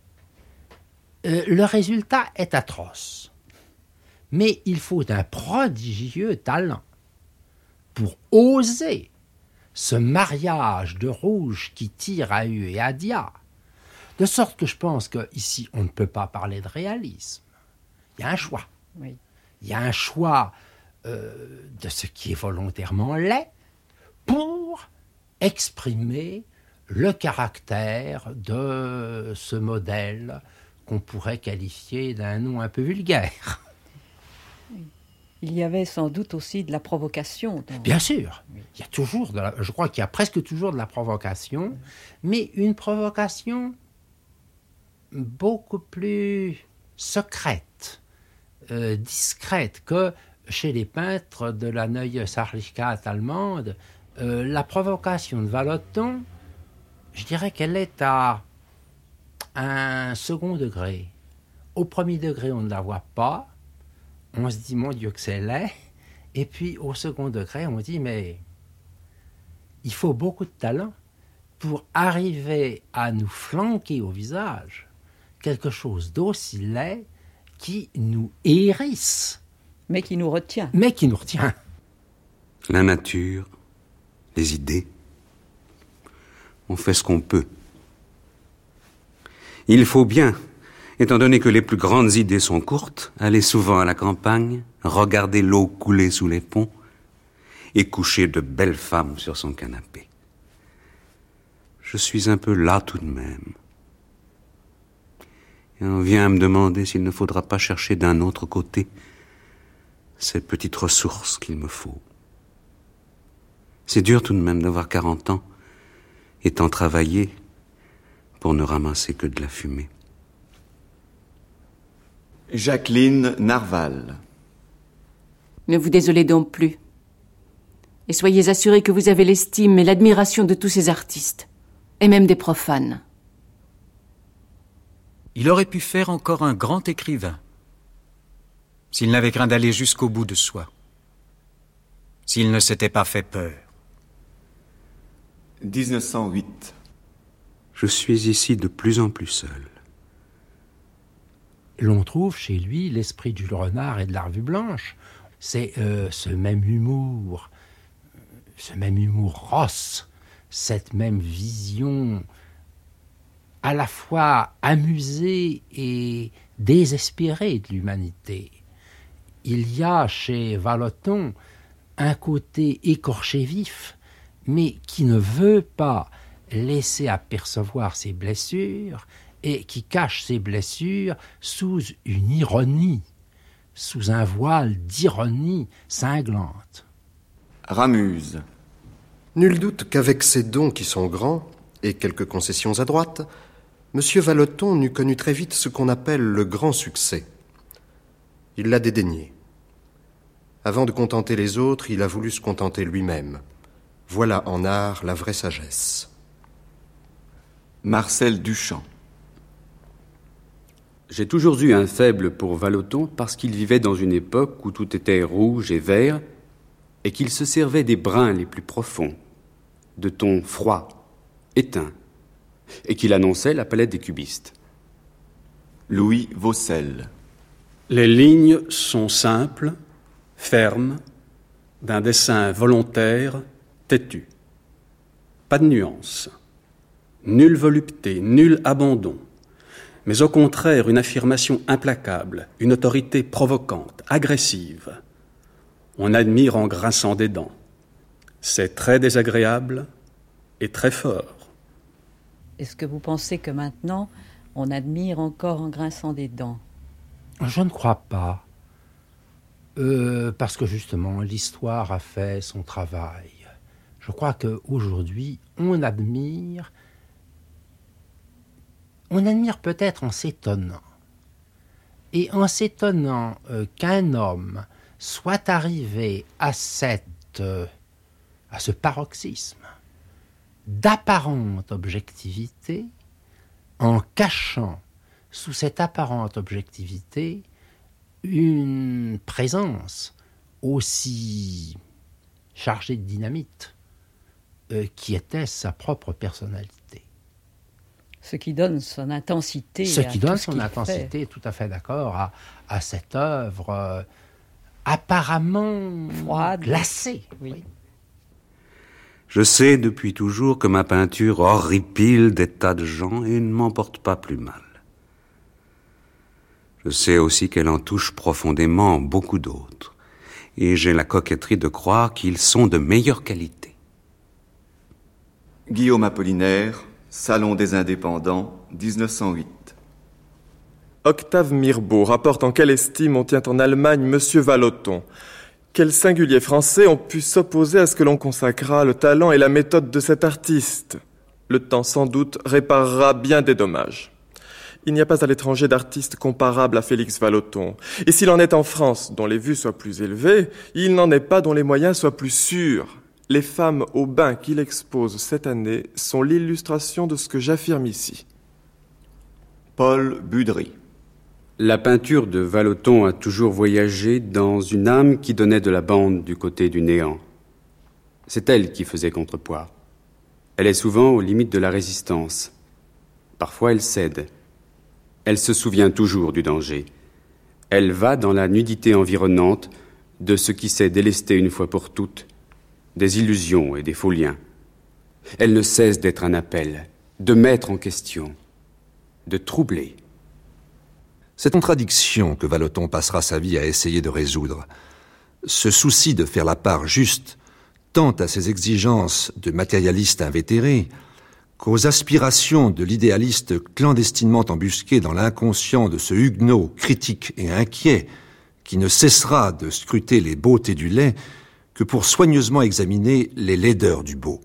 Euh, le résultat est atroce, mais il faut un prodigieux talent pour oser ce mariage de rouge qui tire à U et à Dia, de sorte que je pense qu'ici, on ne peut pas parler de réalisme. Il y a un choix. Oui. Il y a un choix euh, de ce qui est volontairement laid pour exprimer le caractère de ce modèle qu'on pourrait qualifier d'un nom un peu vulgaire. Il y avait sans doute aussi de la provocation. Dans... Bien sûr, oui. Il y a toujours, de la, je crois qu'il y a presque toujours de la provocation, oui. Mais une provocation beaucoup plus secrète, euh, discrète que chez les peintres de la Neue Sachlichkeit allemande. Euh, la provocation de Vallotton, je dirais qu'elle est à un second degré. Au premier degré, on ne la voit pas. On se dit, mon Dieu, que c'est laid. Et puis, au second degré, on dit, mais il faut beaucoup de talent pour arriver à nous flanquer au visage quelque chose d'aussi laid qui nous hérisse. Mais qui nous retient. Mais qui nous retient. La nature, les idées, on fait ce qu'on peut. Il faut bien, étant donné que les plus grandes idées sont courtes, aller souvent à la campagne, regarder l'eau couler sous les ponts et coucher de belles femmes sur son canapé. Je suis un peu là tout de même. Et on vient à me demander s'il ne faudra pas chercher d'un autre côté cette petite ressource qu'il me faut. C'est dur tout de même d'avoir quarante ans, étant travaillé pour ne ramasser que de la fumée. Jacqueline Narval. Ne vous désolez donc plus. Et soyez assurés que vous avez l'estime et l'admiration de tous ces artistes, et même des profanes. Il aurait pu faire encore un grand écrivain, s'il n'avait craint d'aller jusqu'au bout de soi, s'il ne s'était pas fait peur. dix-neuf cent huit. Je suis ici de plus en plus seul. L'on trouve chez lui l'esprit du renard et de la revue blanche. C'est euh, ce même humour, ce même humour rosse, cette même vision à la fois amusée et désespérée de l'humanité. Il y a chez Vallotton un côté écorché vif, mais qui ne veut pas laisser apercevoir ses blessures et qui cache ses blessures sous une ironie, sous un voile d'ironie cinglante. Ramuse. Nul doute qu'avec ses dons qui sont grands et quelques concessions à droite, M. Vallotton n'eut connu très vite ce qu'on appelle le grand succès. Il l'a dédaigné. Avant de contenter les autres, il a voulu se contenter lui-même. Voilà en art la vraie sagesse. Marcel Duchamp. J'ai toujours eu un faible pour Vallotton parce qu'il vivait dans une époque où tout était rouge et vert et qu'il se servait des bruns les plus profonds, de tons froids, éteints, et qu'il annonçait la palette des cubistes. Louis Vaucel. Les lignes sont simples, fermes, d'un dessin volontaire, têtu. Pas de nuance, nulle volupté, nul abandon, mais au contraire une affirmation implacable, une autorité provocante, agressive. On admire en grinçant des dents. C'est très désagréable et très fort. Est-ce que vous pensez que maintenant, on admire encore en grinçant des dents ? Je ne crois pas. euh, parce que justement, l'histoire a fait son travail. Je crois qu'aujourd'hui, on admire, on admire peut-être en s'étonnant. Et en s'étonnant euh, qu'un homme soit arrivé à, cette, euh, à ce paroxysme d'apparente objectivité, en cachant sous cette apparente objectivité une présence aussi chargée de dynamite euh, qui était sa propre personnalité. Ce qui donne son intensité. Ce qui donne tout ce son qu'il intensité, fait. tout à fait d'accord, à, à cette œuvre euh, apparemment froide, glacée. Oui. Oui. Je sais depuis toujours que ma peinture horripile des tas de gens et ne m'emporte pas plus mal. Je sais aussi qu'elle en touche profondément beaucoup d'autres, et j'ai la coquetterie de croire qu'ils sont de meilleure qualité. Guillaume Apollinaire, Salon des Indépendants, dix-neuf cent huit. Octave Mirbeau rapporte en quelle estime on tient en Allemagne Monsieur Vallotton. Quels singuliers Français ont pu s'opposer à ce que l'on consacrât le talent et la méthode de cet artiste. Le temps, sans doute, réparera bien des dommages. Il n'y a pas à l'étranger d'artiste comparable à Félix Vallotton. Et s'il en est en France, dont les vues soient plus élevées, il n'en est pas dont les moyens soient plus sûrs. Les femmes au bain qu'il expose cette année sont l'illustration de ce que j'affirme ici. Paul Budry. La peinture de Vallotton a toujours voyagé dans une âme qui donnait de la bande du côté du néant. C'est elle qui faisait contrepoids. Elle est souvent aux limites de la résistance. Parfois elle cède. Elle se souvient toujours du danger. Elle va dans la nudité environnante de ce qui s'est délesté une fois pour toutes, des illusions et des faux liens. Elle ne cesse d'être un appel, de mettre en question, de troubler. Cette contradiction que Vallotton passera sa vie à essayer de résoudre, ce souci de faire la part juste tant à ses exigences de matérialiste invétéré qu'aux aspirations de l'idéaliste clandestinement embusqué dans l'inconscient de ce huguenot critique et inquiet qui ne cessera de scruter les beautés du laid que pour soigneusement examiner les laideurs du beau.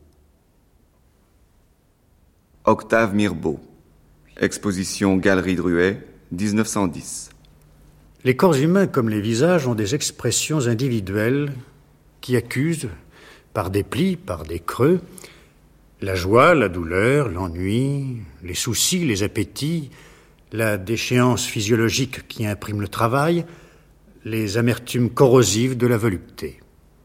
Octave Mirbeau. Exposition Galerie Druet, dix-neuf cent dix. Les corps humains, comme les visages, ont des expressions individuelles qui accusent, par des plis, par des creux, la joie, la douleur, l'ennui, les soucis, les appétits, la déchéance physiologique qui imprime le travail, les amertumes corrosives de la volupté.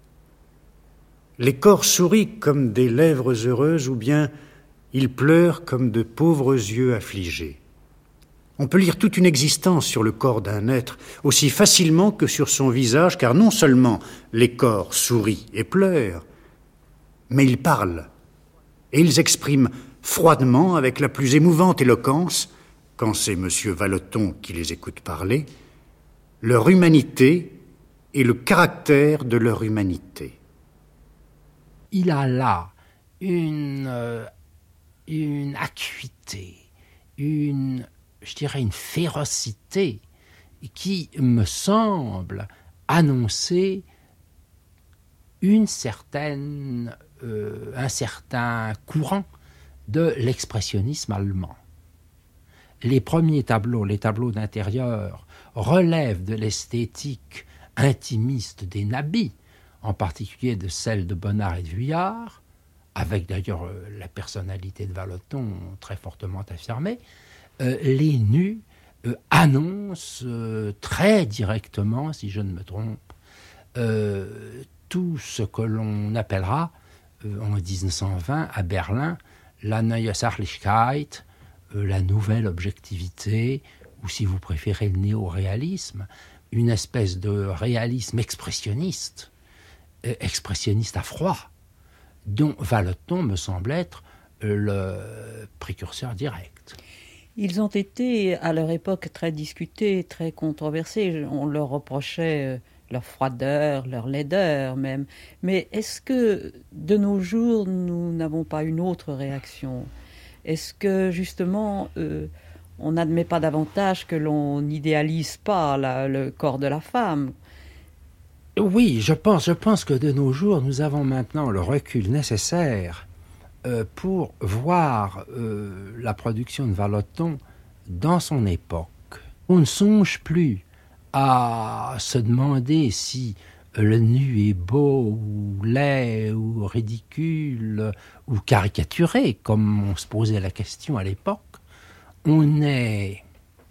Les corps sourient comme des lèvres heureuses ou bien ils pleurent comme de pauvres yeux affligés. On peut lire toute une existence sur le corps d'un être aussi facilement que sur son visage, car non seulement les corps sourient et pleurent, mais ils parlent, et ils expriment froidement, avec la plus émouvante éloquence, quand c'est M. Vallotton qui les écoute parler, leur humanité et le caractère de leur humanité. Il a là une, euh, une acuité, une, je dirais, une férocité qui me semble annoncer une certaine, euh, un certain courant de l'expressionnisme allemand. Les premiers tableaux, les tableaux d'intérieur, relèvent de l'esthétique intimiste des nabis, en particulier de celle de Bonnard et de Vuillard, avec d'ailleurs euh, la personnalité de Vallotton très fortement affirmée. Euh, les nus euh, annoncent euh, très directement, si je ne me trompe, euh, tout ce que l'on appellera euh, en dix-neuf cent vingt à Berlin la Neue Sachlichkeit, euh, la nouvelle objectivité, ou si vous préférez le néo-réalisme, une espèce de réalisme expressionniste, euh, expressionniste à froid, dont Vallotton me semble être euh, le précurseur direct. Ils ont été, à leur époque, très discutés, très controversés. On leur reprochait leur froideur, leur laideur même. Mais est-ce que, de nos jours, nous n'avons pas une autre réaction ? Est-ce que, justement, euh, on n'admet pas davantage que l'on n'idéalise pas la, le corps de la femme ? Oui, je pense, je pense que de nos jours, nous avons maintenant le recul nécessaire euh, pour voir euh, la production de Vallotton dans son époque. On ne songe plus à se demander si le nu est beau ou laid ou ridicule ou caricaturé, comme on se posait la question à l'époque. On est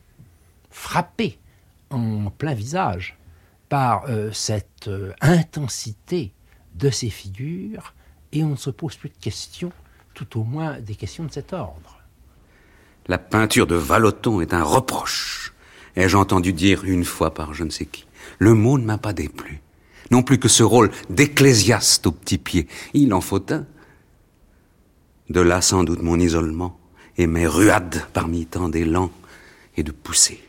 frappé en plein visage par euh, cette euh, intensité de ces figures, et on ne se pose plus de questions, tout au moins des questions de cet ordre. La peinture de Vallotton est un reproche. Ai-je entendu dire une fois par je ne sais qui. Le mot ne m'a pas déplu. Non plus que ce rôle d'ecclésiaste au petit pied. Il en faut un. De là sans doute mon isolement et mes ruades parmi tant d'élan et de poussées.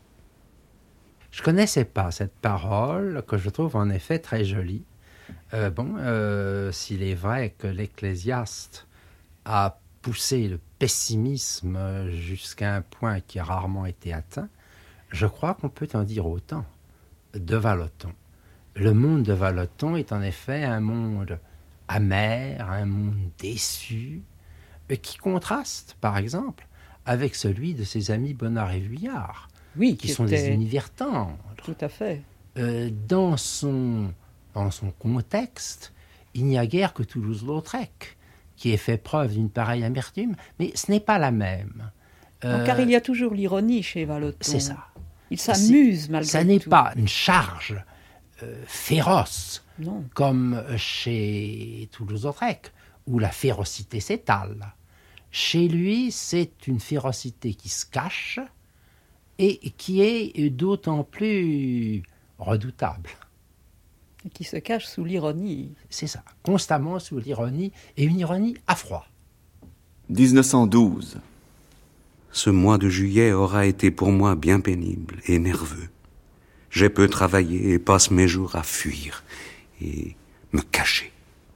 Je ne connaissais pas cette parole, que je trouve en effet très jolie. Euh, bon, euh, s'il est vrai que l'ecclésiaste a poussé le pessimisme jusqu'à un point qui a rarement été atteint, je crois qu'on peut en dire autant de Vallotton. Le monde de Vallotton est en effet un monde amer, un monde déçu, qui contraste, par exemple, avec celui de ses amis Bonnard et Vuillard, oui, qui, qui sont était... des univers tendres. Tout à fait. Euh, dans, son, dans son contexte, il n'y a guère que Toulouse-Lautrec qui ait fait preuve d'une pareille amertume, mais ce n'est pas la même. Euh, non, car il y a toujours l'ironie chez Vallotton. C'est ça. Il s'amuse malgré tout. Ça n'est pas une charge euh, féroce, non. comme chez Toulouse-Lautrec, où la férocité s'étale. Chez lui, c'est une férocité qui se cache et qui est d'autant plus redoutable. Et qui se cache sous l'ironie. C'est ça, constamment sous l'ironie, et une ironie à froid. dix-neuf cent douze. Ce mois de juillet aura été pour moi bien pénible et nerveux. J'ai peu travaillé et passe mes jours à fuir et me cacher.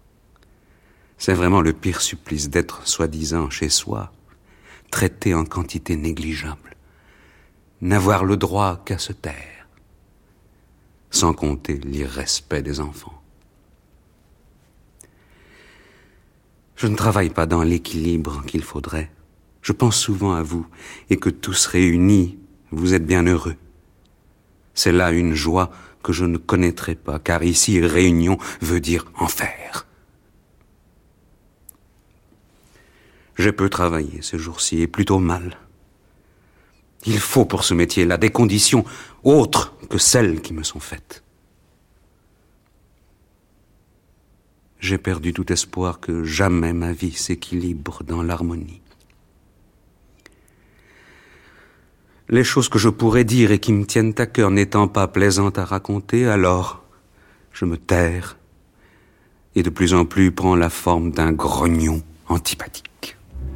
C'est vraiment le pire supplice d'être soi-disant chez soi, traité en quantité négligeable, n'avoir le droit qu'à se taire, sans compter l'irrespect des enfants. Je ne travaille pas dans l'équilibre qu'il faudrait. Je pense souvent à vous, et que tous réunis, vous êtes bien heureux. C'est là une joie que je ne connaîtrai pas, car ici, réunion veut dire enfer. J'ai peu travaillé ce jour-ci, et plutôt mal. Il faut pour ce métier-là des conditions autres que celles qui me sont faites. J'ai perdu tout espoir que jamais ma vie s'équilibre dans l'harmonie. Les choses que je pourrais dire et qui me tiennent à cœur n'étant pas plaisantes à raconter, alors je me terre et de plus en plus prends la forme d'un grognon antipathique.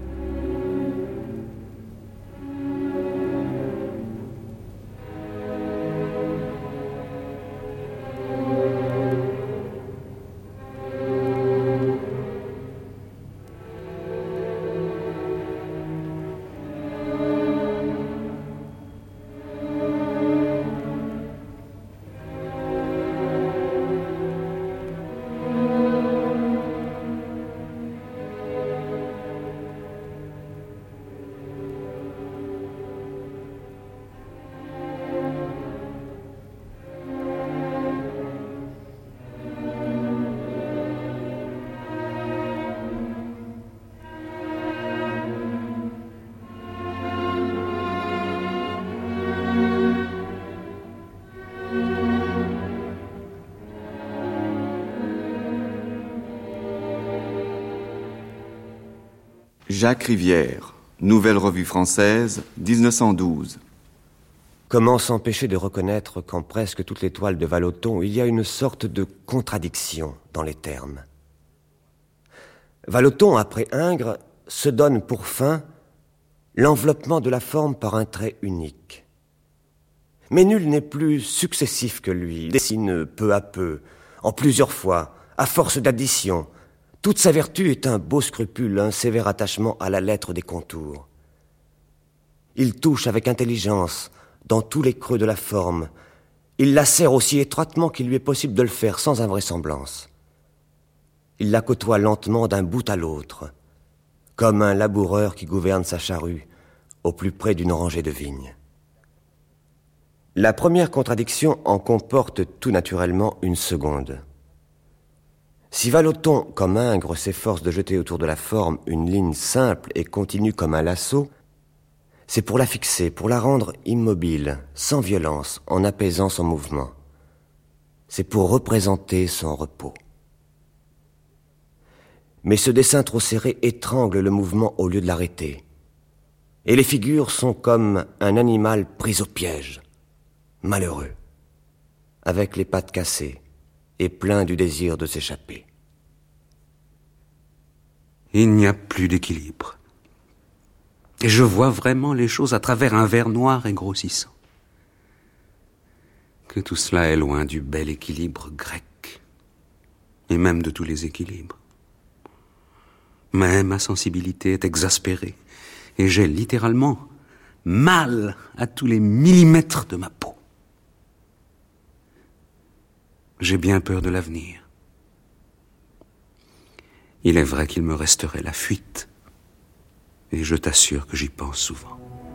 Jacques Rivière, Nouvelle Revue Française, dix-neuf cent douze. Comment s'empêcher de reconnaître qu'en presque toutes les toiles de Vallotton, il y a une sorte de contradiction dans les termes. Vallotton, après Ingres, se donne pour fin l'enveloppement de la forme par un trait unique. Mais nul n'est plus successif que lui, il dessine peu à peu, en plusieurs fois, à force d'addition. Toute sa vertu est un beau scrupule, un sévère attachement à la lettre des contours. Il touche avec intelligence dans tous les creux de la forme. Il la serre aussi étroitement qu'il lui est possible de le faire sans invraisemblance. Il la côtoie lentement d'un bout à l'autre, comme un laboureur qui gouverne sa charrue au plus près d'une rangée de vignes. La première contradiction en comporte tout naturellement une seconde. Si Vallotton, comme Ingres, s'efforce de jeter autour de la forme une ligne simple et continue comme un lasso, c'est pour la fixer, pour la rendre immobile, sans violence, en apaisant son mouvement. C'est pour représenter son repos. Mais ce dessin trop serré étrangle le mouvement au lieu de l'arrêter. Et les figures sont comme un animal pris au piège, malheureux, avec les pattes cassées et plein du désir de s'échapper. Il n'y a plus d'équilibre. Et je vois vraiment les choses à travers un verre noir et grossissant. Que tout cela est loin du bel équilibre grec, et même de tous les équilibres. Mais ma sensibilité est exaspérée, et j'ai littéralement mal à tous les millimètres de ma peau. J'ai bien peur de l'avenir. Il est vrai qu'il me resterait la fuite, et je t'assure que j'y pense souvent.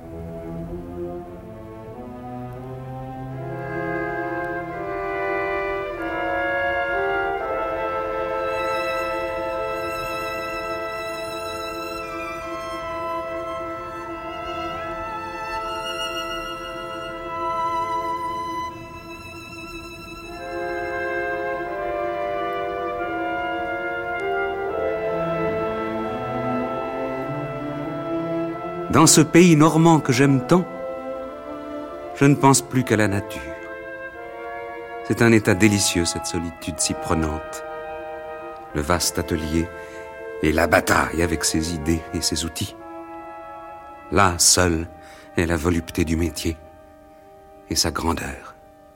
Dans ce pays normand que j'aime tant, je ne pense plus qu'à la nature. C'est un état délicieux, cette solitude si prenante. Le vaste atelier et la bataille avec ses idées et ses outils. Là, seule, est la volupté du métier et sa grandeur.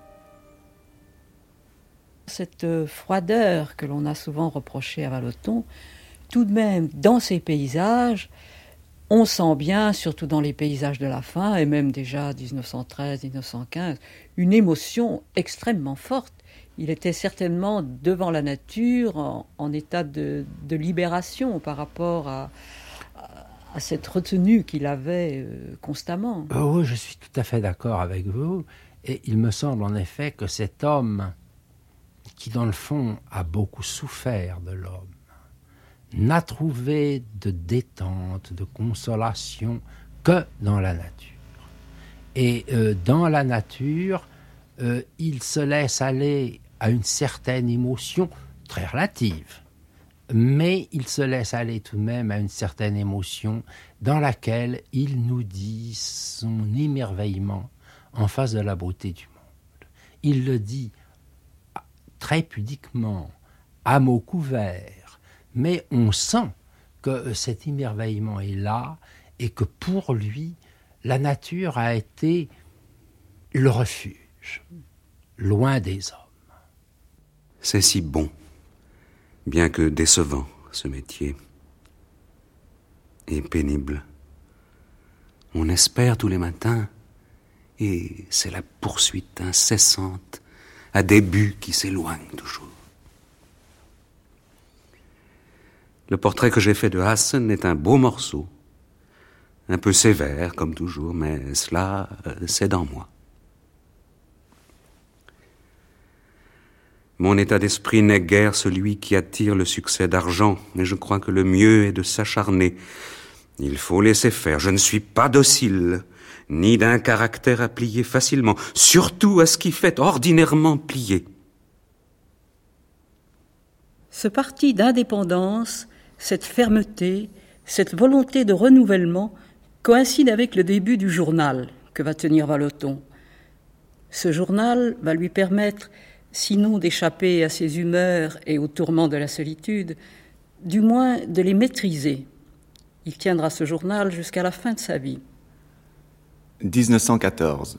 Cette froideur que l'on a souvent reprochée à Vallotton, tout de même, dans ces paysages, on sent bien, surtout dans les paysages de la fin, et même déjà dix-neuf cent treize dix-neuf cent quinze, une émotion extrêmement forte. Il était certainement devant la nature, en, en état de, de libération par rapport à, à, à cette retenue qu'il avait euh, constamment. Oh oui, je suis tout à fait d'accord avec vous. Et il me semble en effet que cet homme, qui dans le fond a beaucoup souffert de l'homme, n'a trouvé de détente, de consolation que dans la nature. Et euh, dans la nature, euh, il se laisse aller à une certaine émotion très relative, mais il se laisse aller tout de même à une certaine émotion dans laquelle il nous dit son émerveillement en face de la beauté du monde. Il le dit très pudiquement, à mots couverts, mais on sent que cet émerveillement est là et que pour lui, la nature a été le refuge, loin des hommes. C'est si bon, bien que décevant, ce métier. Et pénible. On espère tous les matins, et c'est la poursuite incessante à des buts qui s'éloignent toujours. Le portrait que j'ai fait de Hassen est un beau morceau, un peu sévère comme toujours, mais cela, c'est dans moi. Mon état d'esprit n'est guère celui qui attire le succès d'argent, mais je crois que le mieux est de s'acharner. Il faut laisser faire, je ne suis pas docile, ni d'un caractère à plier facilement, surtout à ce qui fait ordinairement plier. Ce parti d'indépendance, cette fermeté, cette volonté de renouvellement coïncide avec le début du journal que va tenir Vallotton. Ce journal va lui permettre, sinon d'échapper à ses humeurs et aux tourments de la solitude, du moins de les maîtriser. Il tiendra ce journal jusqu'à la fin de sa vie. dix-neuf cent quatorze.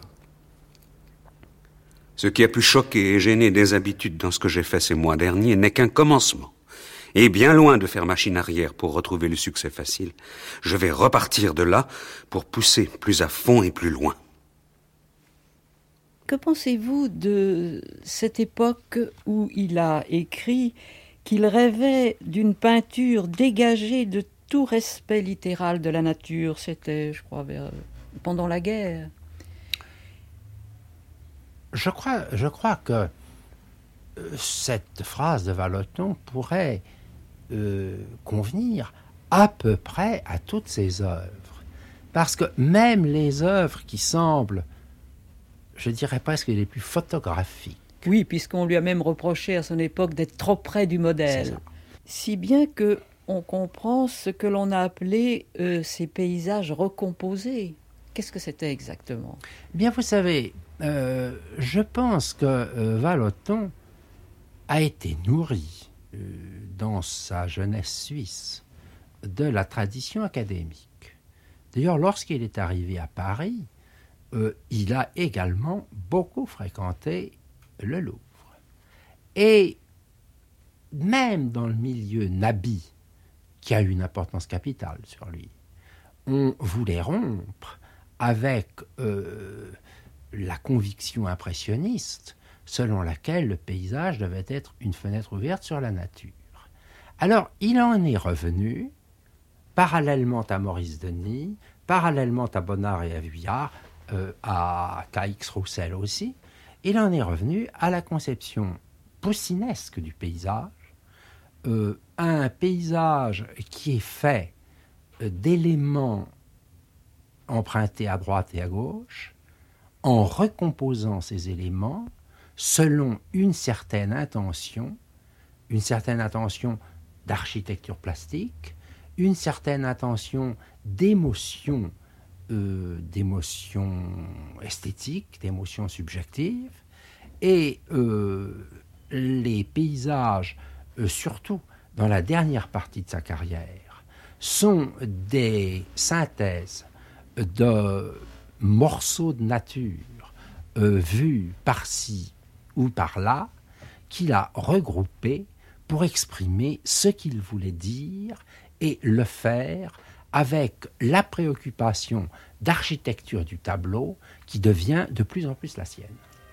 Ce qui a pu choquer et gêner des habitudes dans ce que j'ai fait ces mois derniers n'est qu'un commencement. Et bien loin de faire machine arrière pour retrouver le succès facile, je vais repartir de là pour pousser plus à fond et plus loin. Que pensez-vous de cette époque où il a écrit qu'il rêvait d'une peinture dégagée de tout respect littéral de la nature? C'était, je crois, vers, pendant la guerre. Je crois, je crois que cette phrase de Vallotton pourrait euh, convenir à peu près à toutes ses œuvres. Parce que même les œuvres qui semblent, je dirais presque les plus photographiques. Oui, puisqu'on lui a même reproché à son époque d'être trop près du modèle. Si bien que on comprend ce que l'on a appelé euh, ces paysages recomposés. Qu'est-ce que c'était exactement? Bien, vous savez, euh, je pense que euh, Vallotton a été nourri euh, dans sa jeunesse suisse de la tradition académique. D'ailleurs, lorsqu'il est arrivé à Paris, euh, il a également beaucoup fréquenté le Louvre. Et même dans le milieu nabi, qui a eu une importance capitale sur lui, on voulait rompre avec euh, la conviction impressionniste selon laquelle le paysage devait être une fenêtre ouverte sur la nature. Alors, il en est revenu, parallèlement à Maurice Denis, parallèlement à Bonnard et à Vuillard, euh, à K X Roussel aussi, il en est revenu à la conception poussinesque du paysage, euh, un paysage qui est fait euh, d'éléments empruntés à droite et à gauche, en recomposant ces éléments selon une certaine intention, une certaine intention d'architecture plastique, une certaine intention d'émotion, euh, d'émotion esthétique, d'émotion subjective, et euh, les paysages, euh, surtout dans la dernière partie de sa carrière, sont des synthèses de morceaux de nature euh, vus par-ci ou par-là, qu'il a regroupés pour exprimer ce qu'il voulait dire et le faire avec la préoccupation d'architecture du tableau qui devient de plus en plus la sienne.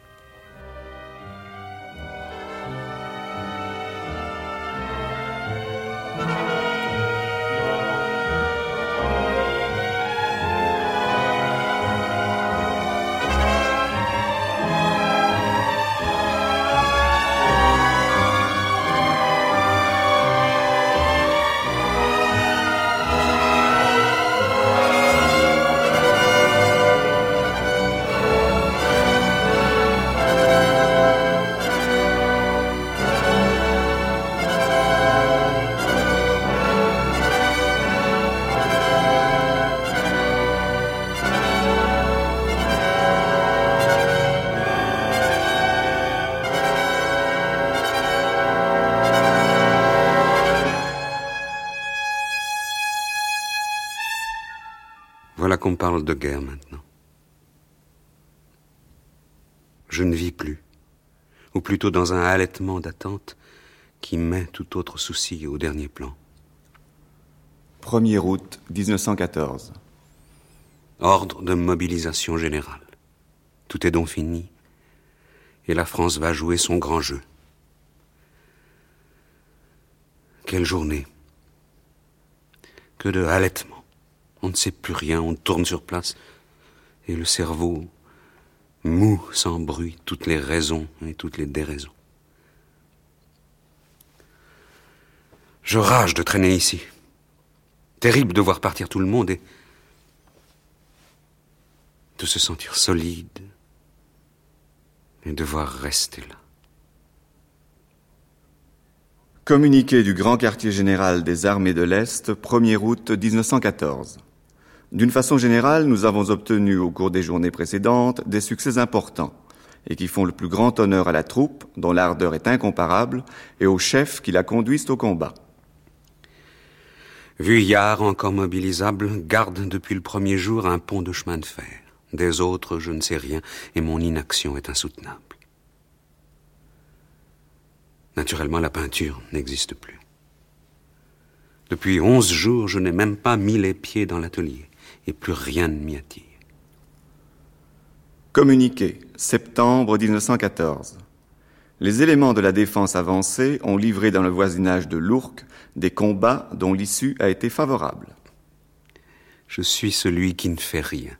Voilà qu'on parle de guerre maintenant. Je ne vis plus, ou plutôt dans un halètement d'attente qui met tout autre souci au dernier plan. premier août dix-neuf cent quatorze. Ordre de mobilisation générale. Tout est donc fini, et la France va jouer son grand jeu. Quelle journée! Que de halètement! On ne sait plus rien, on tourne sur place, et le cerveau mou sans bruit toutes les raisons et toutes les déraisons. Je rage de traîner ici. Terrible de voir partir tout le monde et de se sentir solide et devoir rester là. Communiqué du Grand Quartier Général des Armées de l'Est, premier août dix-neuf cent quatorze. D'une façon générale, nous avons obtenu au cours des journées précédentes des succès importants et qui font le plus grand honneur à la troupe, dont l'ardeur est incomparable, et aux chefs qui la conduisent au combat. Vuillard, encore mobilisable, garde depuis le premier jour un pont de chemin de fer. Des autres, je ne sais rien, et mon inaction est insoutenable. Naturellement, la peinture n'existe plus. Depuis onze jours, je n'ai même pas mis les pieds dans l'atelier, et plus rien ne m'y attire. Communiqué, septembre mille neuf cent quatorze. Les éléments de la défense avancée ont livré dans le voisinage de l'Ourcq des combats dont l'issue a été favorable. Je suis celui qui ne fait rien.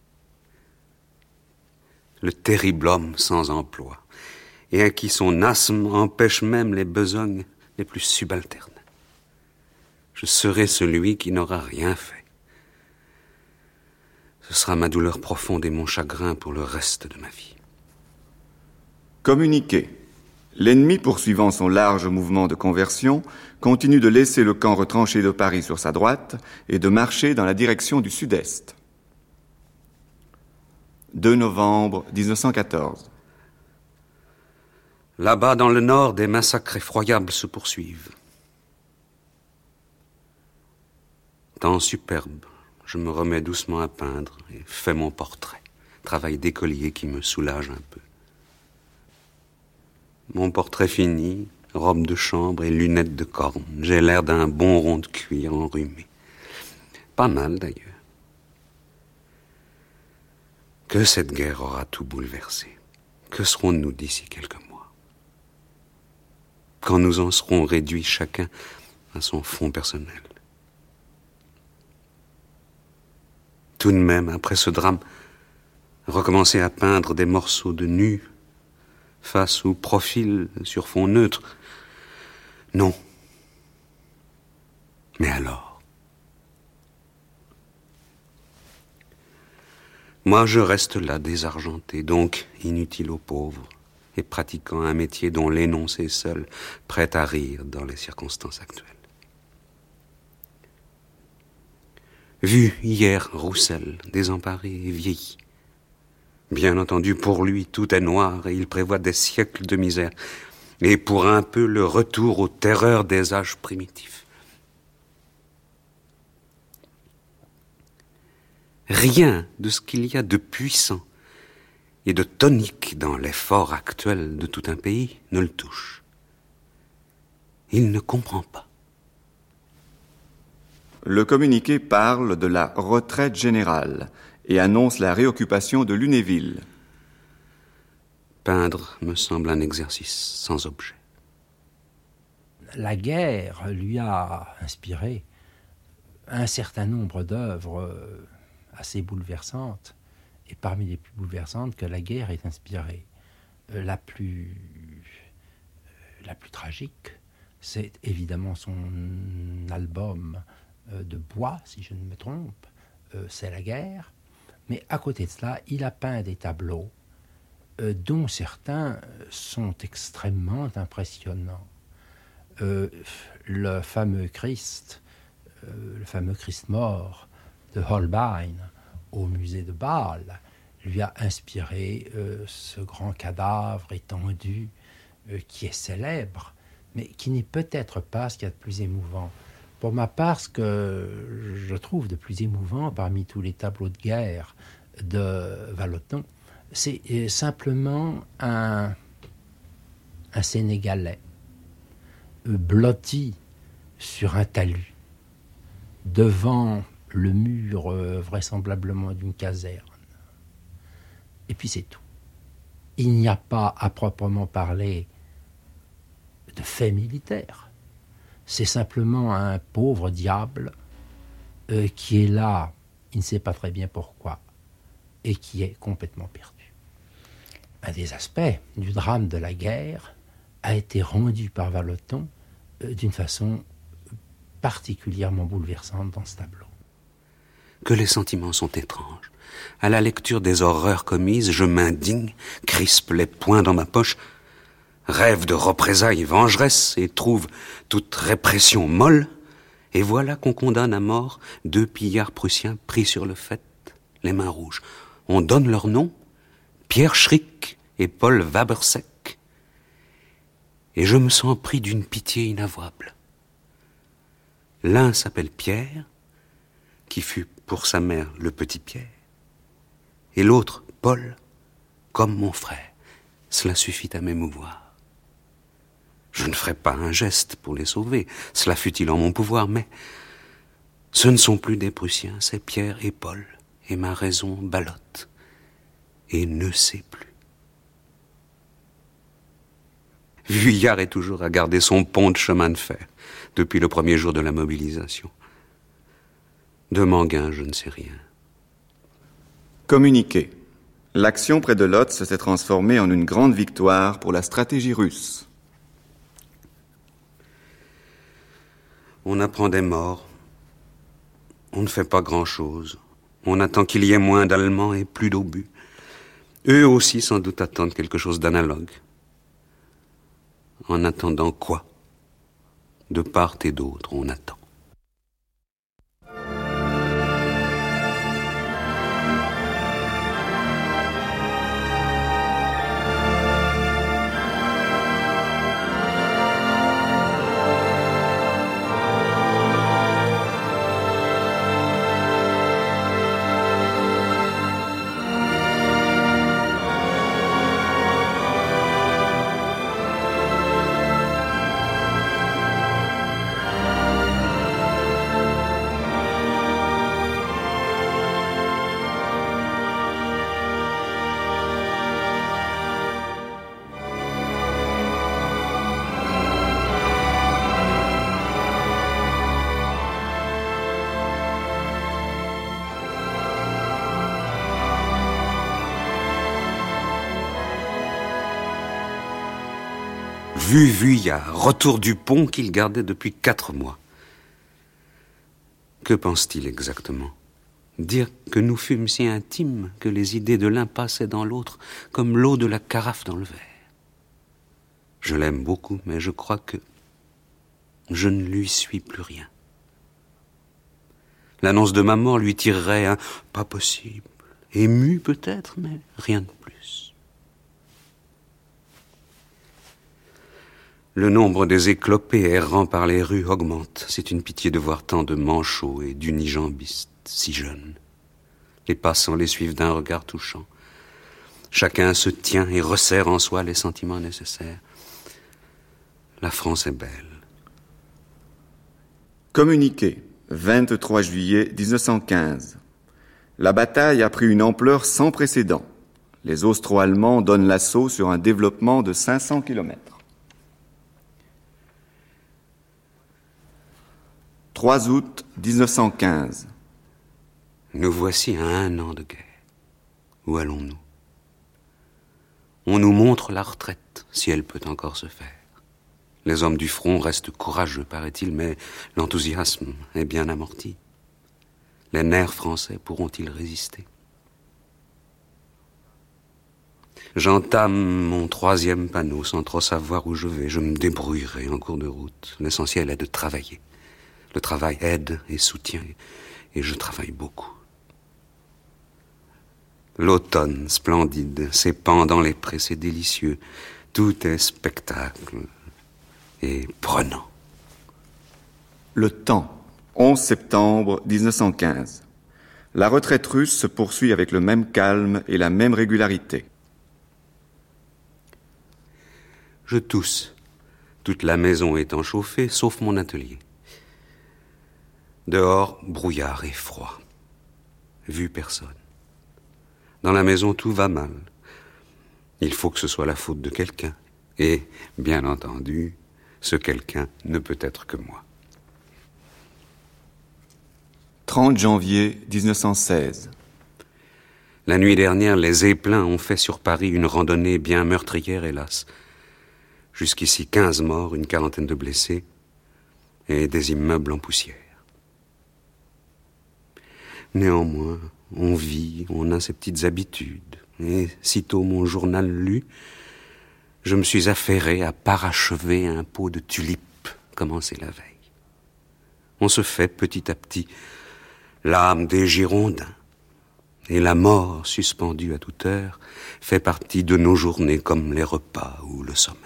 Le terrible homme sans emploi, et à qui son asthme empêche même les besognes les plus subalternes. Je serai celui qui n'aura rien fait. Ce sera ma douleur profonde et mon chagrin pour le reste de ma vie. Communiqué. L'ennemi, poursuivant son large mouvement de conversion, continue de laisser le camp retranché de Paris sur sa droite et de marcher dans la direction du sud-est. deux novembre mille neuf cent quatorze. Là-bas, dans le nord, des massacres effroyables se poursuivent. Temps superbe, je me remets doucement à peindre et fais mon portrait. Travail d'écolier qui me soulage un peu. Mon portrait fini, robe de chambre et lunettes de corne. J'ai l'air d'un bon rond de cuir enrhumé. Pas mal, d'ailleurs. Que cette guerre aura tout bouleversé. Que serons-nous d'ici quelques mois? Quand nous en serons réduits chacun à son fond personnel. Tout de même, après ce drame, recommencer à peindre des morceaux de nus, face ou profil sur fond neutre. Non. Mais alors? Moi, je reste là, désargenté, donc inutile aux pauvres, et pratiquant un métier dont l'énoncé seul prête à rire dans les circonstances actuelles. Vu hier Roussel, désemparé et vieilli. Bien entendu, pour lui, tout est noir et il prévoit des siècles de misère. Et pour un peu, le retour aux terreurs des âges primitifs. Rien de ce qu'il y a de puissant et de tonique dans l'effort actuel de tout un pays ne le touche. Il ne comprend pas. Le communiqué parle de la retraite générale et annonce la réoccupation de Lunéville. Peindre me semble un exercice sans objet. La guerre lui a inspiré un certain nombre d'œuvres assez bouleversantes, et parmi les plus bouleversantes que la guerre ait inspirées. La plus, la plus tragique, c'est évidemment son album de bois, si je ne me trompe, c'est la guerre. Mais à côté de cela, il a peint des tableaux euh, dont certains sont extrêmement impressionnants. Euh, le fameux Christ, euh, le fameux Christ mort de Holbein au musée de Bâle lui a inspiré euh, ce grand cadavre étendu euh, qui est célèbre, mais qui n'est peut-être pas ce qu'il y a de plus émouvant. Pour ma part, ce que je trouve de plus émouvant parmi tous les tableaux de guerre de Vallotton, c'est simplement un, un Sénégalais blotti sur un talus devant le mur euh, vraisemblablement d'une caserne. Et puis c'est tout. Il n'y a pas à proprement parler de fait militaire. C'est simplement un pauvre diable euh, qui est là, il ne sait pas très bien pourquoi, et qui est complètement perdu. Un des aspects du drame de la guerre a été rendu par Vallotton euh, d'une façon particulièrement bouleversante dans ce tableau. Que les sentiments sont étranges. À la lecture des horreurs commises, je m'indigne, crispe les poings dans ma poche, rêve de représailles vengeresse et trouve toute répression molle, et voilà qu'on condamne à mort deux pillards prussiens pris sur le fait, les mains rouges. On donne leur nom, Pierre Schrick et Paul Waberseck, et je me sens pris d'une pitié inavouable. L'un s'appelle Pierre, qui fut pour sa mère le petit Pierre, et l'autre Paul, comme mon frère. Cela suffit à m'émouvoir. Je ne ferai pas un geste pour les sauver, cela fut-il en mon pouvoir, mais ce ne sont plus des Prussiens, c'est Pierre et Paul, et ma raison ballotte. et ne sait plus. Vuillard est toujours à garder son pont de chemin de fer depuis le premier jour de la mobilisation. De Manguin, je ne sais rien. Communiqué. L'action près de Lodz s'est transformée en une grande victoire pour la stratégie russe. On apprend des morts. On ne fait pas grand-chose. On attend qu'il y ait moins d'Allemands et plus d'obus. Eux aussi, sans doute, attendent quelque chose d'analogue. En attendant quoi? De part et d'autre, on attend. Vu Vuillard, retour du pont qu'il gardait depuis quatre mois. Que pense-t-il exactement? Dire que nous fûmes si intimes que les idées de l'un passaient dans l'autre comme l'eau de la carafe dans le verre. Je l'aime beaucoup, mais je crois que je ne lui suis plus rien. L'annonce de ma mort lui tirerait un « pas possible », ému peut-être, mais rien de plus. Le nombre des éclopés errant par les rues augmente. C'est une pitié de voir tant de manchots et d'unijambistes si jeunes. Les passants les suivent d'un regard touchant. Chacun se tient et resserre en soi les sentiments nécessaires. La France est belle. Communiqué, vingt-trois juillet mille neuf cent quinze. La bataille a pris une ampleur sans précédent. Les Austro-Allemands donnent l'assaut sur un développement de cinq cents kilomètres. trois août mille neuf cent quinze. Nous voici à un an de guerre. Où allons-nous? On nous montre la retraite, si elle peut encore se faire. Les hommes du front restent courageux, paraît-il, mais l'enthousiasme est bien amorti. Les nerfs français pourront-ils résister? J'entame mon troisième panneau sans trop savoir où je vais. Je me débrouillerai en cours de route. L'essentiel est de travailler. Le travail aide et soutient, et je travaille beaucoup. L'automne splendide s'épand dans les prés, c'est délicieux. Tout est spectacle et prenant. Le temps, onze septembre mille neuf cent quinze. La retraite russe se poursuit avec le même calme et la même régularité. Je tousse, toute la maison étant chauffée, sauf mon atelier. Dehors, brouillard et froid. Vu personne. Dans la maison, tout va mal. Il faut que ce soit la faute de quelqu'un. Et, bien entendu, ce quelqu'un ne peut être que moi. trente janvier mille neuf cent seize. La nuit dernière, les Zeppelins ont fait sur Paris une randonnée bien meurtrière, hélas. Jusqu'ici, quinze morts, une quarantaine de blessés et des immeubles en poussière. Néanmoins, on vit, on a ses petites habitudes. Et sitôt mon journal lu, je me suis affairé à parachever un pot de tulipes commencé la veille. On se fait petit à petit l'âme des Girondins. Et la mort, suspendue à toute heure, fait partie de nos journées comme les repas ou le sommeil.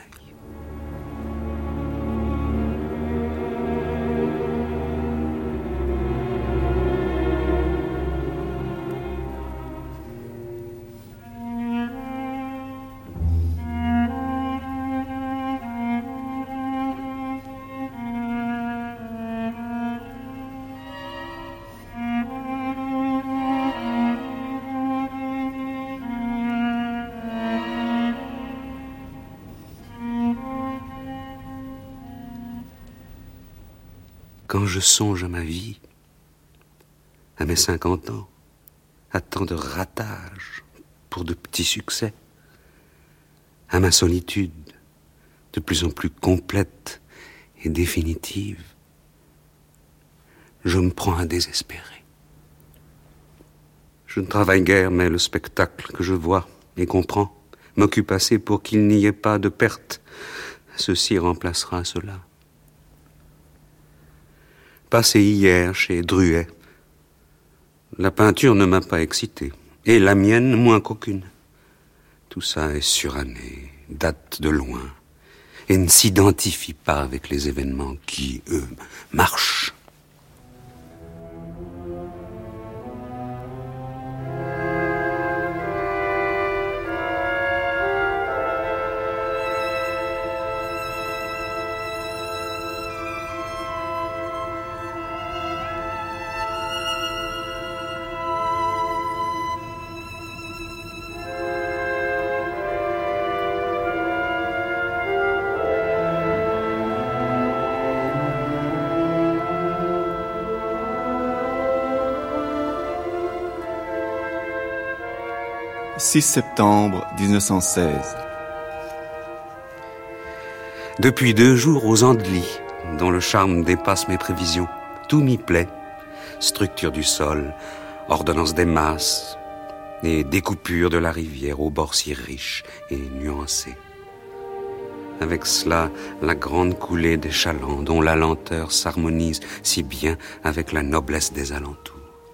Quand je songe à ma vie, à mes cinquante ans, à tant de ratages pour de petits succès, à ma solitude de plus en plus complète et définitive, je me prends à désespérer. Je ne travaille guère, mais le spectacle que je vois et comprends m'occupe assez pour qu'il n'y ait pas de perte. Ceci remplacera cela. Passé hier chez Druet, la peinture ne m'a pas excité, et la mienne moins qu'aucune. Tout ça est suranné, date de loin, et ne s'identifie pas avec les événements qui, eux, marchent. six septembre mille neuf cent seize. Depuis deux jours aux Andelys, dont le charme dépasse mes prévisions, tout m'y plaît. Structure du sol, ordonnance des masses, et découpure de la rivière aux bords si riches et nuancés. Avec cela, la grande coulée des chalands, dont la lenteur s'harmonise si bien avec la noblesse des alentours.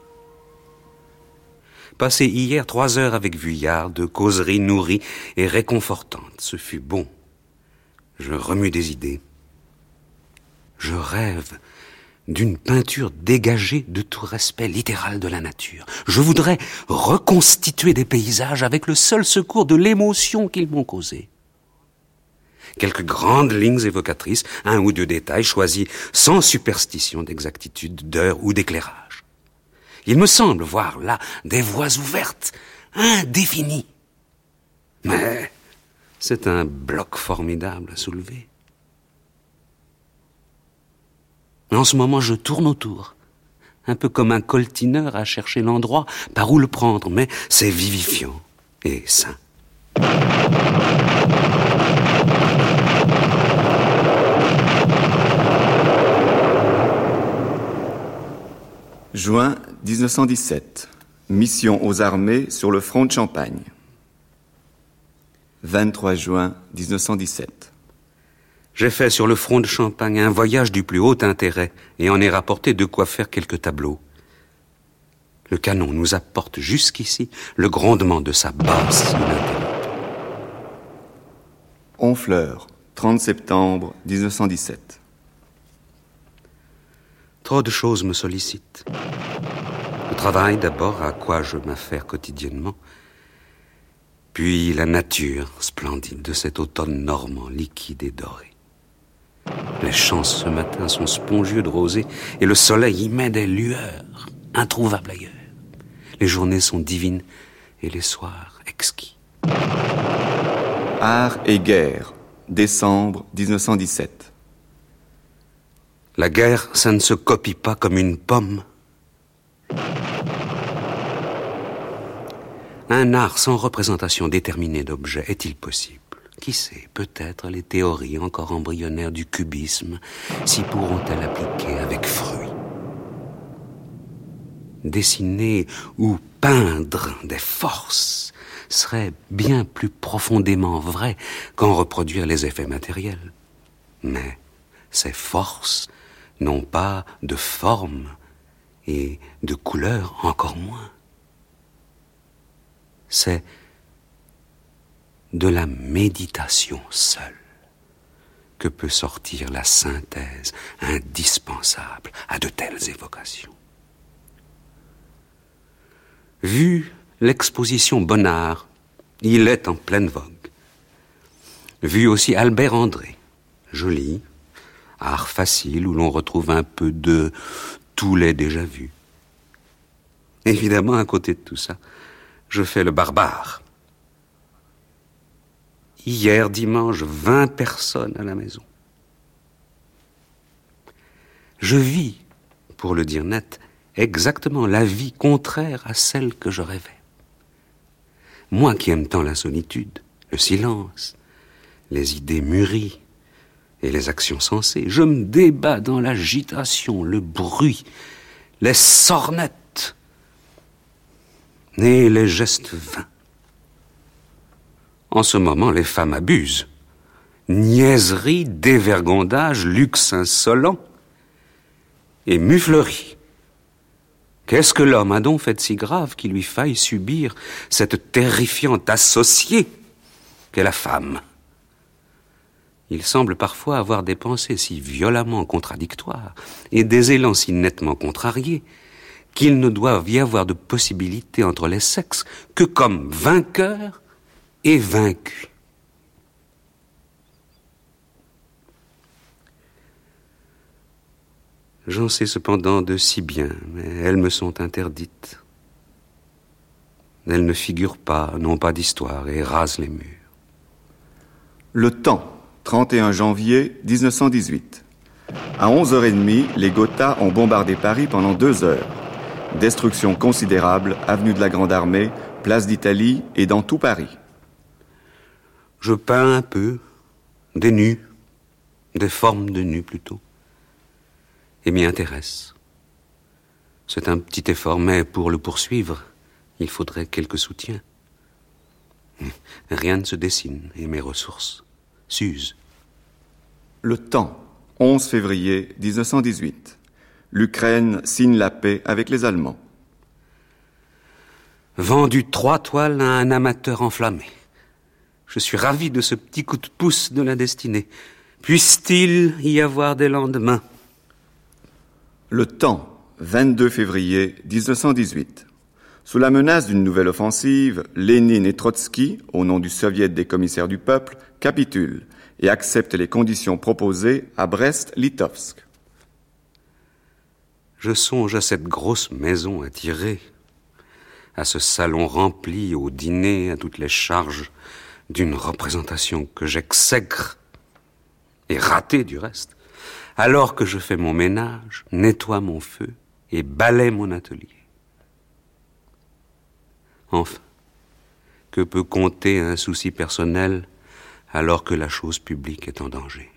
Passé hier trois heures avec Vuillard, de causeries nourries et réconfortantes. Ce fut bon. Je remue des idées. Je rêve d'une peinture dégagée de tout respect littéral de la nature. Je voudrais reconstituer des paysages avec le seul secours de l'émotion qu'ils m'ont causée. Quelques grandes lignes évocatrices, un ou deux détails choisis sans superstition d'exactitude, d'heure ou d'éclairage. Il me semble voir là des voies ouvertes, indéfinies. Mais c'est un bloc formidable à soulever. En ce moment, je tourne autour, un peu comme un coltineur à chercher l'endroit par où le prendre, mais c'est vivifiant et sain. Juin mille neuf cent dix-sept. Mission aux armées sur le front de Champagne. vingt-trois juin mille neuf cent dix-sept. J'ai fait sur le front de Champagne un voyage du plus haut intérêt et en ai rapporté de quoi faire quelques tableaux. Le canon nous apporte jusqu'ici le grondement de sa basse ininterrompue. Honfleur, trente septembre mille neuf cent dix-sept. Trop de choses me sollicitent. Le travail d'abord, à quoi je m'affaire quotidiennement, puis la nature splendide de cet automne normand, liquide et doré. Les champs ce matin sont spongieux de rosée et le soleil y met des lueurs introuvables ailleurs. Les journées sont divines et les soirs exquis. Art et guerre, décembre mille neuf cent dix-sept. La guerre, ça ne se copie pas comme une pomme. Un art sans représentation déterminée d'objets est-il possible? Qui sait, peut-être les théories encore embryonnaires du cubisme s'y pourront-elles appliquer avec fruit. Dessiner ou peindre des forces serait bien plus profondément vrai qu'en reproduire les effets matériels. Mais ces forces n'ont pas de forme et de couleur encore moins. C'est de la méditation seule que peut sortir la synthèse indispensable à de telles évocations. Vu l'exposition Bonnard, il est en pleine vogue. Vu aussi Albert André, joli, art facile où l'on retrouve un peu de tous les déjà vus. Évidemment, à côté de tout ça, je fais le barbare. Hier, dimanche, vingt personnes à la maison. Je vis, pour le dire net, exactement la vie contraire à celle que je rêvais. Moi qui aime tant la solitude, le silence, les idées mûries et les actions sensées, je me débats dans l'agitation, le bruit, les sornettes et les gestes vains. En ce moment, les femmes abusent. Niaiserie, dévergondage, luxe insolent et muflerie. Qu'est-ce que l'homme a donc fait de si grave qu'il lui faille subir cette terrifiante associée qu'est la femme? Il semble parfois avoir des pensées si violemment contradictoires et des élans si nettement contrariés qu'il ne doit y avoir de possibilité entre les sexes que comme vainqueur et vaincu. J'en sais cependant de si bien, mais elles me sont interdites. Elles ne figurent pas, n'ont pas d'histoire et rasent les murs. Le Temps, trente et un janvier mille neuf cent dix-huit. À onze heures trente, les Gotha ont bombardé Paris pendant deux heures. Destruction considérable, avenue de la Grande Armée, place d'Italie et dans tout Paris. Je peins un peu, des nus, des formes de nus plutôt, et m'y intéresse. C'est un petit effort, mais pour le poursuivre, il faudrait quelques soutiens. Rien ne se dessine et mes ressources s'usent. Le Temps, onze février mille neuf cent dix-huit. L'Ukraine signe la paix avec les Allemands. Vendu trois toiles à un amateur enflammé. Je suis ravi de ce petit coup de pouce de la destinée. Puisse-t-il y avoir des lendemains? Le Temps, vingt-deux février mille neuf cent dix-huit. Sous la menace d'une nouvelle offensive, Lénine et Trotsky, au nom du Soviet des commissaires du peuple, capitulent et acceptent les conditions proposées à Brest-Litovsk. Je songe à cette grosse maison attirée, à ce salon rempli au dîner, à toutes les charges d'une représentation que j'exècre, et ratée du reste, alors que je fais mon ménage, nettoie mon feu et balaie mon atelier. Enfin, que peut compter un souci personnel alors que la chose publique est en danger?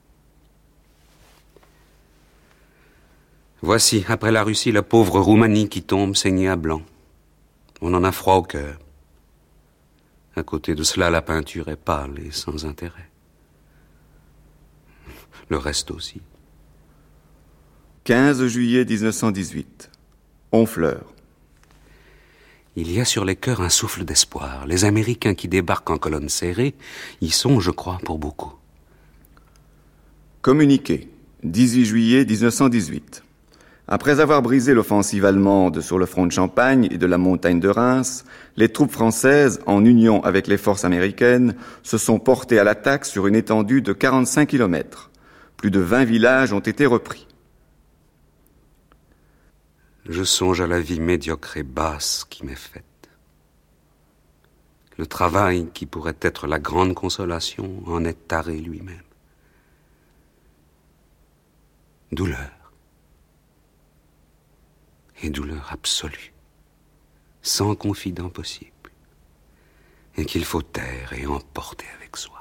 Voici, après la Russie, la pauvre Roumanie qui tombe saignée à blanc. On en a froid au cœur. À côté de cela, la peinture est pâle et sans intérêt. Le reste aussi. quinze juillet mille neuf cent dix-huit. Honfleur. Il y a sur les cœurs un souffle d'espoir. Les Américains qui débarquent en colonne serrée y sont, je crois, pour beaucoup. Communiqué, dix-huit juillet mille neuf cent dix-huit. Après avoir brisé l'offensive allemande sur le front de Champagne et de la montagne de Reims, les troupes françaises, en union avec les forces américaines, se sont portées à l'attaque sur une étendue de quarante-cinq kilomètres. Plus de vingt villages ont été repris. Je songe à la vie médiocre et basse qui m'est faite. Le travail qui pourrait être la grande consolation en est taré lui-même. Douleur. Et douleur absolue, sans confident possible, et qu'il faut taire et emporter avec soi.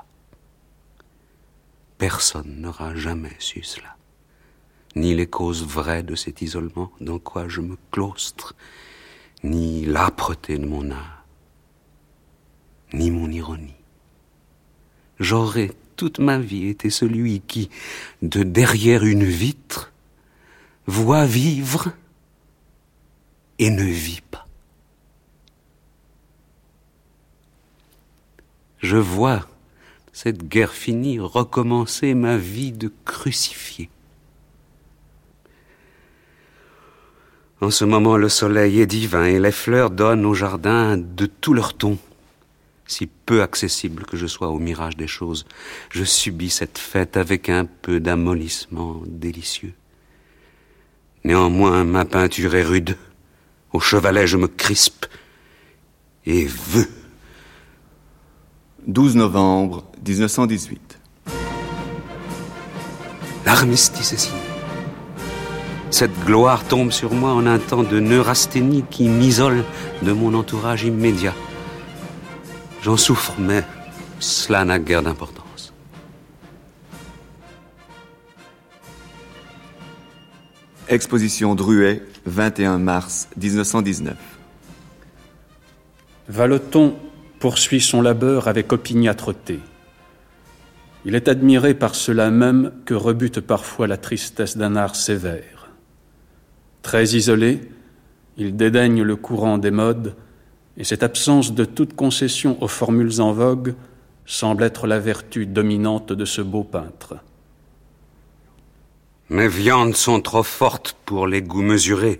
Personne n'aura jamais su cela, ni les causes vraies de cet isolement dans quoi je me claustre, ni l'âpreté de mon art, ni mon ironie. J'aurais toute ma vie été celui qui, de derrière une vitre, voit vivre et ne vit pas. Je vois cette guerre finie recommencer ma vie de crucifié. En ce moment, le soleil est divin et les fleurs donnent au jardin de tout leur ton. Si peu accessible que je sois au mirage des choses, je subis cette fête avec un peu d'amollissement délicieux. Néanmoins, ma peinture est rude. Au chevalet, je me crispe et veux. douze novembre mille neuf cent dix-huit. L'armistice est signé. Cette gloire tombe sur moi en un temps de neurasthénie qui m'isole de mon entourage immédiat. J'en souffre, mais cela n'a guère d'importance. Exposition Druet, vingt et un mars mille neuf cent dix-neuf. Vallotton poursuit son labeur avec opiniâtreté. Il est admiré par cela même que rebute parfois la tristesse d'un art sévère. Très isolé, il dédaigne le courant des modes, et cette absence de toute concession aux formules en vogue semble être la vertu dominante de ce beau peintre. Mes viandes sont trop fortes pour les goûts mesurés.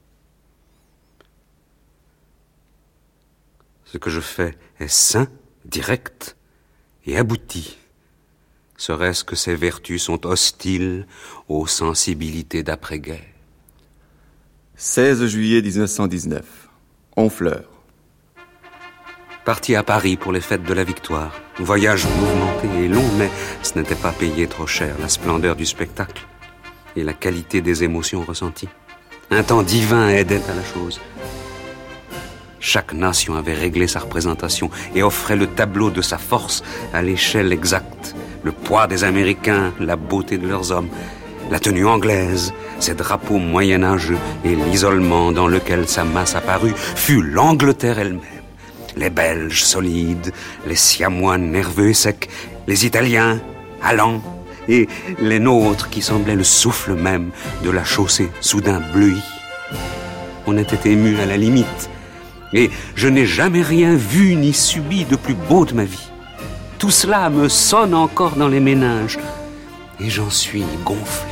Ce que je fais est sain, direct et abouti. Serait-ce que ces vertus sont hostiles aux sensibilités d'après-guerre? seize juillet mille neuf cent dix-neuf. Honfleur. Parti à Paris pour les fêtes de la Victoire. Voyage mouvementé et long, mais ce n'était pas payé trop cher. La splendeur du spectacle et la qualité des émotions ressenties. Un temps divin aidait à la chose. Chaque nation avait réglé sa représentation et offrait le tableau de sa force à l'échelle exacte. Le poids des Américains, la beauté de leurs hommes, la tenue anglaise, ses drapeaux moyenâgeux et l'isolement dans lequel sa masse apparut fut l'Angleterre elle-même. Les Belges solides, les Siamois nerveux et secs, les Italiens allants et les nôtres qui semblaient le souffle même de la chaussée soudain bleuie. On était ému à la limite, et je n'ai jamais rien vu ni subi de plus beau de ma vie. Tout cela me sonne encore dans les méninges, et j'en suis gonflé.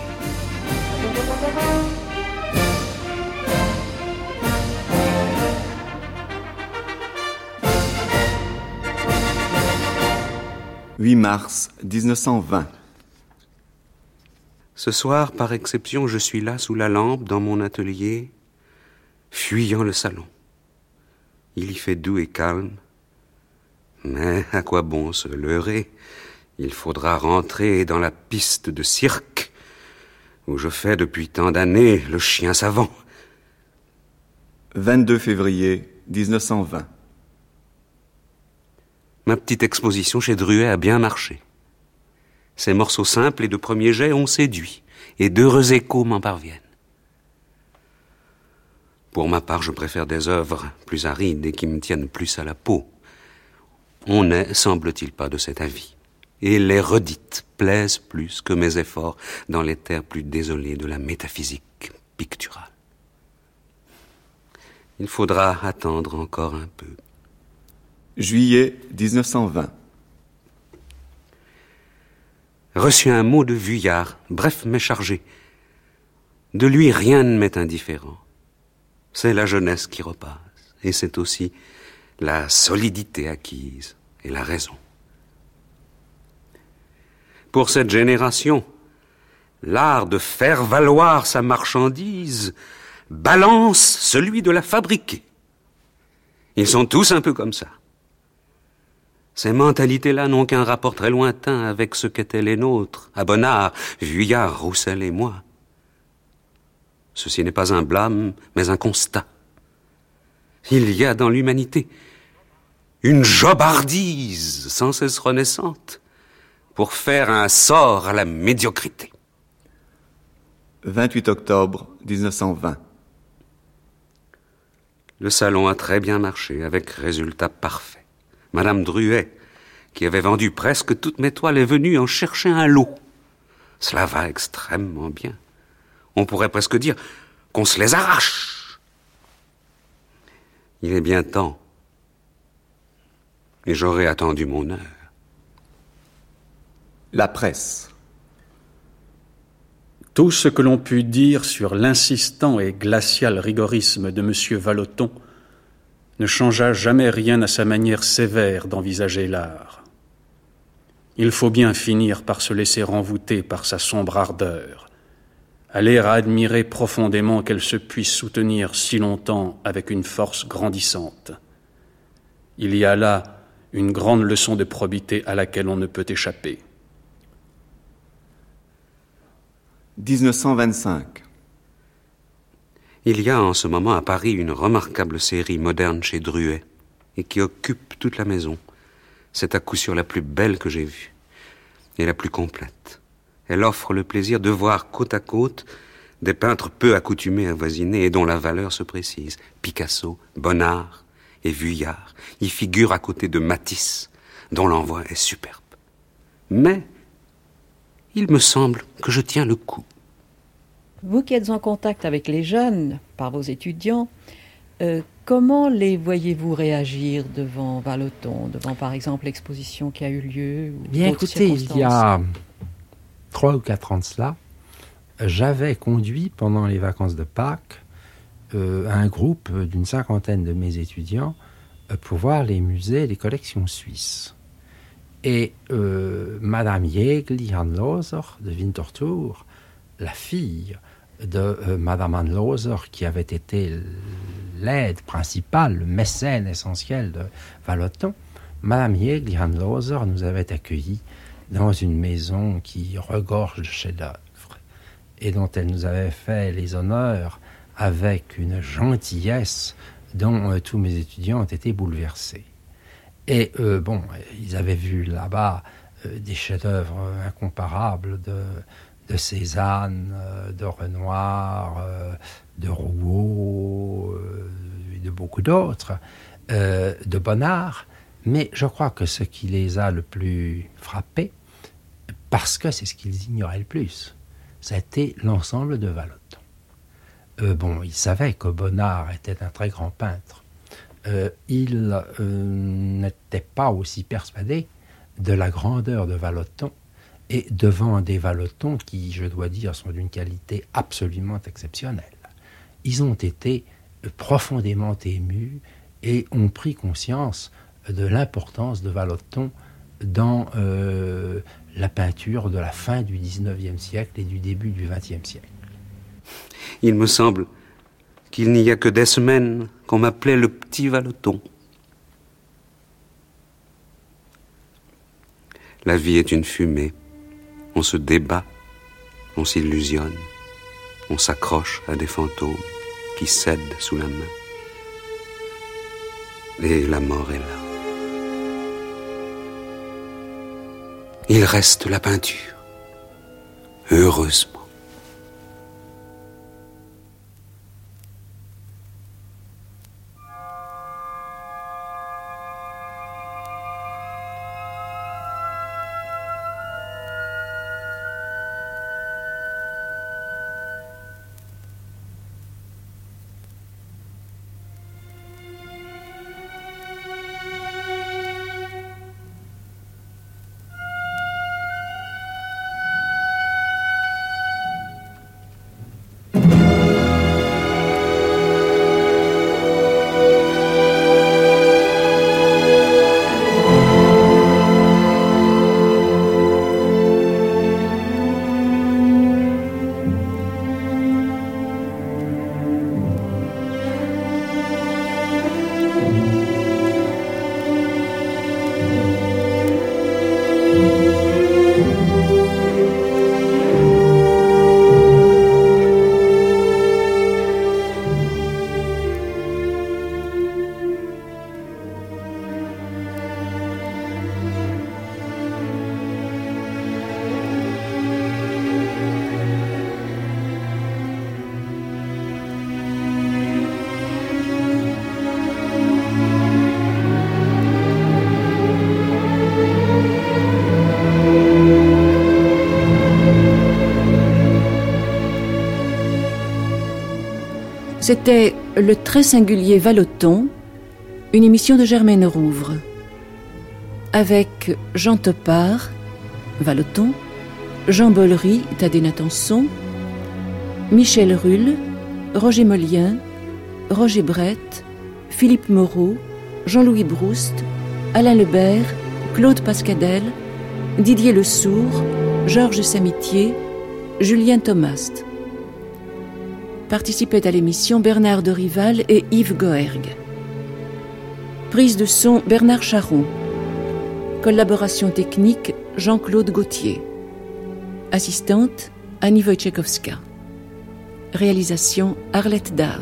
huit mars mille neuf cent vingt. Ce soir, par exception, je suis là sous la lampe dans mon atelier, fuyant le salon. Il y fait doux et calme, mais à quoi bon se leurrer? Il faudra rentrer dans la piste de cirque où je fais depuis tant d'années le chien savant. vingt-deux février mille neuf cent vingt. Ma petite exposition chez Druet a bien marché. Ces morceaux simples et de premier jet ont séduit, et d'heureux échos m'en parviennent. Pour ma part, je préfère des œuvres plus arides et qui me tiennent plus à la peau. On n'est, semble-t-il, pas de cet avis. Et les redites plaisent plus que mes efforts dans les terres plus désolées de la métaphysique picturale. Il faudra attendre encore un peu. Juillet mille neuf cent vingt. Reçu un mot de Vuillard, bref mais chargé. De lui, rien ne m'est indifférent. C'est la jeunesse qui repasse, et c'est aussi la solidité acquise et la raison. Pour cette génération, l'art de faire valoir sa marchandise balance celui de la fabriquer. Ils sont tous un peu comme ça. Ces mentalités-là n'ont qu'un rapport très lointain avec ce qu'étaient les nôtres, à Bonnard, Vuillard, Roussel et moi. Ceci n'est pas un blâme, mais un constat. Il y a dans l'humanité une jobardise sans cesse renaissante pour faire un sort à la médiocrité. vingt-huit octobre mille neuf cent vingt. Le salon a très bien marché, avec résultat parfait. Madame Druet, qui avait vendu presque toutes mes toiles, est venue en chercher un lot. Cela va extrêmement bien. On pourrait presque dire qu'on se les arrache. Il est bien temps. Et j'aurais attendu mon heure. La presse. Tout ce que l'on put dire sur l'insistant et glacial rigorisme de M. Vallotton ne changea jamais rien à sa manière sévère d'envisager l'art. Il faut bien finir par se laisser envoûter par sa sombre ardeur, aller à admirer profondément qu'elle se puisse soutenir si longtemps avec une force grandissante. Il y a là une grande leçon de probité à laquelle on ne peut échapper. mille neuf cent vingt-cinq. Il y a en ce moment à Paris une remarquable série moderne chez Druet et qui occupe toute la maison. C'est à coup sûr la plus belle que j'ai vue et la plus complète. Elle offre le plaisir de voir côte à côte des peintres peu accoutumés à voisiner et dont la valeur se précise. Picasso, Bonnard et Vuillard y figurent à côté de Matisse, dont l'envoi est superbe. Mais il me semble que je tiens le coup. Vous qui êtes en contact avec les jeunes, par vos étudiants, euh, comment les voyez-vous réagir devant Vallotton, devant par exemple l'exposition qui a eu lieu ou Bien d'autres écoutez, il y a trois ou quatre ans de cela, j'avais conduit pendant les vacances de Pâques euh, un groupe d'une cinquantaine de mes étudiants euh, pour voir les musées et les collections suisses. Et euh, Madame Jägl, Hanloser de Winterthur, la fille de euh, Madame Hanloser, qui avait été l'aide principale, le mécène essentiel de Vallotton, Madame Jägl, Hanloser nous avait accueillis dans une maison qui regorge de chefs-d'œuvre et dont elle nous avait fait les honneurs avec une gentillesse dont euh, tous mes étudiants ont été bouleversés. Et euh, bon, ils avaient vu là-bas euh, des chefs-d'œuvre incomparables de, de Cézanne, euh, de Renoir, euh, de Rouault, euh, et de beaucoup d'autres, euh, de Bonnard. Mais je crois que ce qui les a le plus frappés, parce que c'est ce qu'ils ignoraient le plus, c'était l'ensemble de Vallotton. Euh, bon, ils savaient que Bonnard était un très grand peintre. Euh, ils euh, n'étaient pas aussi persuadés de la grandeur de Vallotton et devant des Vallottons qui, je dois dire, sont d'une qualité absolument exceptionnelle. Ils ont été profondément émus et ont pris conscience de l'importance de Vallotton dans euh, la peinture de la fin du dix-neuvième siècle et du début du vingtième siècle. Il me semble qu'il n'y a que des semaines qu'on m'appelait le petit Vallotton. La vie est une fumée. On se débat, on s'illusionne, on s'accroche à des fantômes qui cèdent sous la main. Et la mort est là. Il reste la peinture, heureusement. C'était Le très singulier Vallotton, une émission de Germaine Rouvre, avec Jean Topard, Vallotton, Jean Bollery, Thaddée Natanson, Michel Rulle, Roger Molien, Roger Brett, Philippe Moreau, Jean-Louis Brouste, Alain Lebert, Claude Pascadel, Didier Le Sourd, Georges Samitier, Julien Thomaste. Participaient à l'émission Bernard de Rival et Yves Goerg. Prise de son Bernard Charon. Collaboration technique Jean-Claude Gauthier. Assistante Annie Wojciechowska. Réalisation Arlette Dave.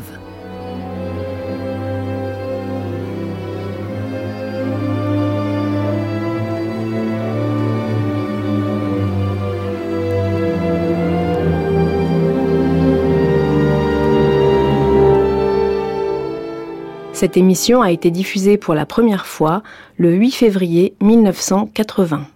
Cette émission a été diffusée pour la première fois le huit février mille neuf cent quatre-vingts.